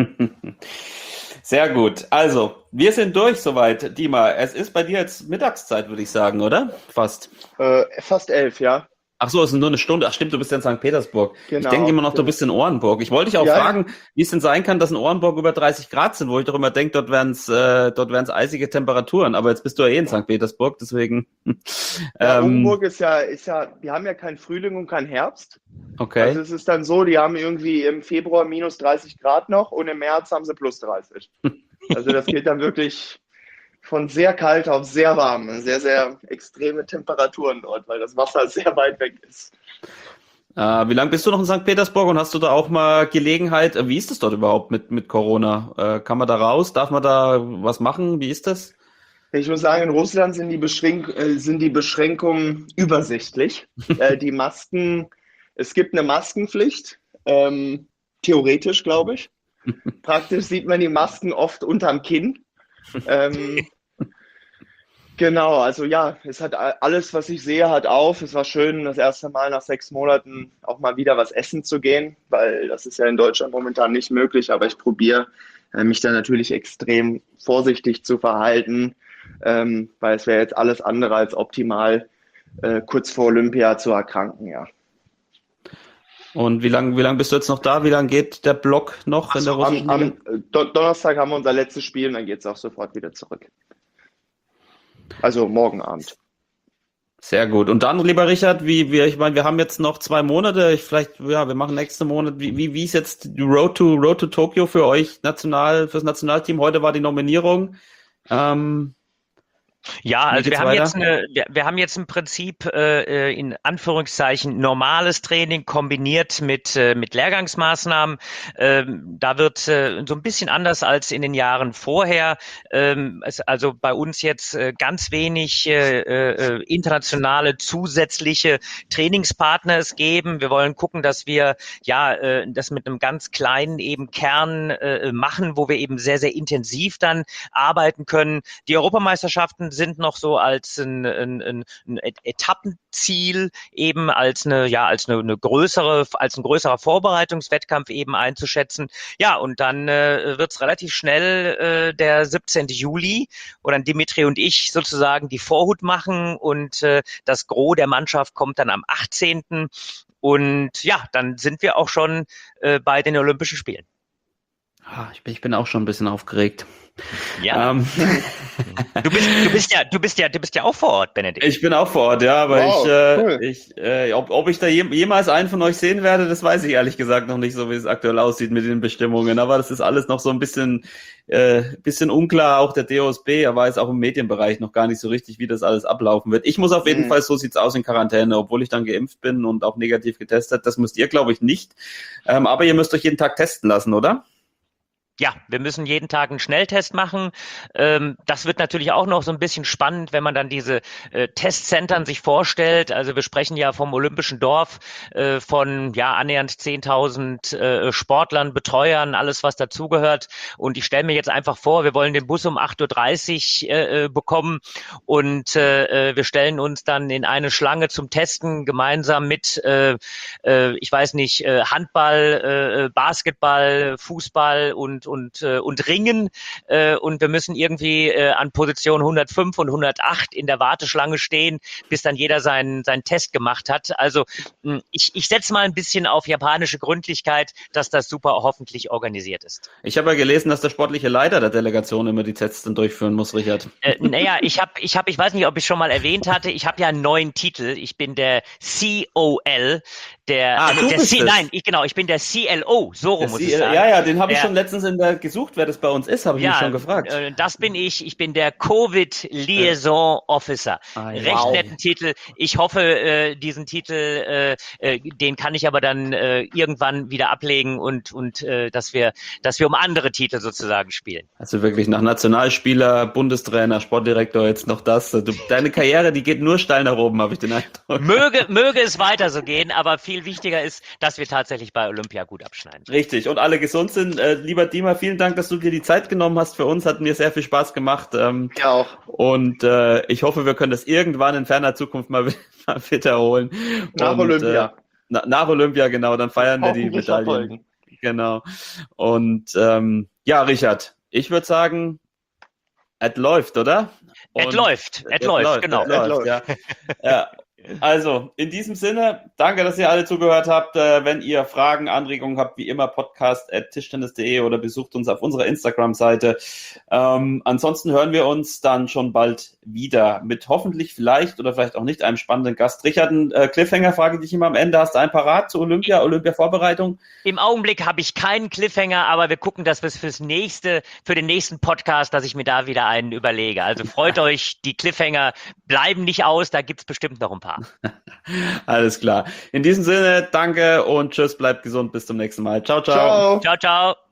Sehr gut. Also, wir sind durch soweit. Dima, es ist bei dir jetzt Mittagszeit, würde ich sagen, oder? Fast. Äh, fast elf, ja. Ach so, es ist nur eine Stunde. Ach stimmt, du bist ja in Sankt Petersburg. Genau. Ich denke immer noch, du bist in Orenburg. Ich wollte dich auch Ja. fragen, wie es denn sein kann, dass in Orenburg über dreißig Grad sind, wo ich doch immer denke, dort wären es äh, dort wären's eisige Temperaturen. Aber jetzt bist du ja eh in Sankt Petersburg, deswegen. Ja, ähm, Orenburg ist ja, ist ja, die haben ja keinen Frühling und keinen Herbst. okay. Also es ist dann so, die haben irgendwie im Februar minus dreißig Grad noch und im März haben sie plus dreißig. Also das geht dann wirklich von sehr kalt auf sehr warm. Sehr, sehr extreme Temperaturen dort, weil das Wasser sehr weit weg ist. Äh, wie lange bist du noch in Sankt Petersburg und hast du da auch mal Gelegenheit? Äh, wie ist es dort überhaupt mit, mit Corona? Äh, kann man da raus? Darf man da was machen? Wie ist das? Ich muss sagen, in Russland sind die, Beschränk äh, sind die Beschränkungen übersichtlich. äh, die Masken, es gibt eine Maskenpflicht, ähm, theoretisch glaube ich. Praktisch sieht man die Masken oft unterm Kinn. Ähm, genau, also ja, es hat alles, was ich sehe, hat auf. Es war schön, das erste Mal nach sechs Monaten auch mal wieder was essen zu gehen, weil das ist ja in Deutschland momentan nicht möglich, aber ich probiere äh, mich da natürlich extrem vorsichtig zu verhalten, ähm, weil es wäre jetzt alles andere als optimal, äh, kurz vor Olympia zu erkranken, ja. Und wie lange wie lang bist du jetzt noch da? Wie lange geht der Block noch in der russischen Am, Liga? am Don- Donnerstag haben wir unser letztes Spiel und dann geht es auch sofort wieder zurück. Also morgen Abend. Sehr gut. Und dann, lieber Richard, wie wir, ich meine, wir haben jetzt noch zwei Monate, ich vielleicht, ja, wir machen nächsten Monat. Wie, wie, wie ist jetzt die Road to Road to Tokyo für euch national, fürs Nationalteam? Heute war die Nominierung. Ähm, Ja, Wie also wir geht's haben weiter? jetzt eine, wir, wir haben jetzt im Prinzip äh, in Anführungszeichen normales Training kombiniert mit äh, mit Lehrgangsmaßnahmen. Ähm, da wird äh, so ein bisschen anders als in den Jahren vorher. Ähm, es, also bei uns jetzt äh, ganz wenig äh, äh, internationale zusätzliche Trainingspartner es geben. Wir wollen gucken, dass wir ja äh, das mit einem ganz kleinen eben Kern äh, machen, wo wir eben sehr sehr intensiv dann arbeiten können. Die Europameisterschaften sind noch so als ein, ein, ein, ein Etappenziel eben als eine ja als eine, eine größere als ein größerer Vorbereitungswettkampf eben einzuschätzen. Ja, und dann äh, wird es relativ schnell äh, der siebzehnten Juli, wo dann Dimitri und ich sozusagen die Vorhut machen und äh, das Gros der Mannschaft kommt dann am achtzehnten Und ja, dann sind wir auch schon äh, bei den Olympischen Spielen. Ah, Ich bin, ich bin auch schon ein bisschen aufgeregt. Ja. Ähm, Du bist, du bist ja, du bist ja, du bist ja auch vor Ort, Benedikt. Ich bin auch vor Ort, ja, aber Wow, ich, äh, cool. ich äh, ob, ob ich da jem, jemals einen von euch sehen werde, das weiß ich ehrlich gesagt noch nicht, so wie es aktuell aussieht mit den Bestimmungen. Aber das ist alles noch so ein bisschen, äh, bisschen unklar. Auch der D O S B, er weiß auch im Medienbereich noch gar nicht so richtig, wie das alles ablaufen wird. Ich muss auf jeden Mhm. Fall, so sieht's aus, in Quarantäne, obwohl ich dann geimpft bin und auch negativ getestet. Das müsst ihr, glaube ich, nicht. Ähm, aber ihr müsst euch jeden Tag testen lassen, oder? Ja, wir müssen jeden Tag einen Schnelltest machen. Ähm, das wird natürlich auch noch so ein bisschen spannend, wenn man dann diese äh, Testzentren sich vorstellt. Also wir sprechen ja vom Olympischen Dorf, äh, von ja annähernd zehntausend äh, Sportlern, Betreuern, alles was dazugehört. Und ich stelle mir jetzt einfach vor, wir wollen den Bus um acht Uhr dreißig äh, bekommen und äh, wir stellen uns dann in eine Schlange zum Testen gemeinsam mit, äh, äh, ich weiß nicht, äh, Handball, äh, Basketball, Fußball und und äh, und Ringen äh, und wir müssen irgendwie äh, an Position hundertfünf und hundertacht in der Warteschlange stehen, bis dann jeder seinen seinen Test gemacht hat. Also mh, ich ich setze mal ein bisschen auf japanische Gründlichkeit, dass das super hoffentlich organisiert ist. Ich habe ja gelesen, dass der sportliche Leiter der Delegation immer die Tests dann durchführen muss, Richard. Äh, naja, ich habe, ich habe, ich weiß nicht, ob ich schon mal erwähnt hatte, ich habe ja einen neuen Titel. Ich bin der C O L, der, Ah, äh, du der bist C, es. nein, ich genau, ich bin der C L O, so rum muss ich sagen. Ja, ja, den habe ich Der- schon letztens in der gesucht, wer das bei uns ist, habe ich mich schon gefragt. Äh, das bin ich. Ich bin der Covid Liaison Officer. Ah, ja. Recht Wow. netten Titel. Ich hoffe, äh, diesen Titel, äh, äh, den kann ich aber dann äh, irgendwann wieder ablegen und und äh, dass wir, dass wir um andere Titel sozusagen spielen. Also wirklich nach Nationalspieler, Bundestrainer, Sportdirektor jetzt noch das. Du, deine Karriere, die geht nur steil nach oben, habe ich den Eindruck. Möge, möge es weiter so gehen, aber viel wichtiger ist, dass wir tatsächlich bei Olympia gut abschneiden. Richtig, und alle gesund sind. Äh, lieber Dima, vielen Dank, dass du dir die Zeit genommen hast für uns. Hat mir sehr viel Spaß gemacht. Ähm, Ja, auch. und äh, ich hoffe, wir können das irgendwann in ferner Zukunft mal, mal wiederholen. Nach und, Olympia. Äh, na, nach Olympia, genau, dann feiern wir die Hoffentlich Medaillen. verfolgen. Genau. Und ähm, ja, Richard, ich würde sagen, es läuft, oder? Es Und- läuft, es Es läuft, genau. es läuft, läuft. ja. ja. Also, in diesem Sinne, danke, dass ihr alle zugehört habt. Äh, wenn ihr Fragen, Anregungen habt, wie immer podcast at tischtennis punkt de oder besucht uns auf unserer Instagram-Seite. Ähm, ansonsten hören wir uns dann schon bald wieder mit hoffentlich vielleicht oder vielleicht auch nicht einem spannenden Gast. Richard, ein äh, Cliffhanger frage ich dich immer am Ende. Hast du einen parat zu Olympia, Olympia-Vorbereitung? Im Augenblick habe ich keinen Cliffhanger, aber wir gucken, dass wir es fürs nächste, für den nächsten Podcast, dass ich mir da wieder einen überlege. Also freut euch, die Cliffhanger bleiben nicht aus, da gibt's bestimmt noch ein paar. Alles klar. In diesem Sinne, danke und tschüss, bleibt gesund, bis zum nächsten Mal. Ciao, ciao. Ciao. Ciao, ciao.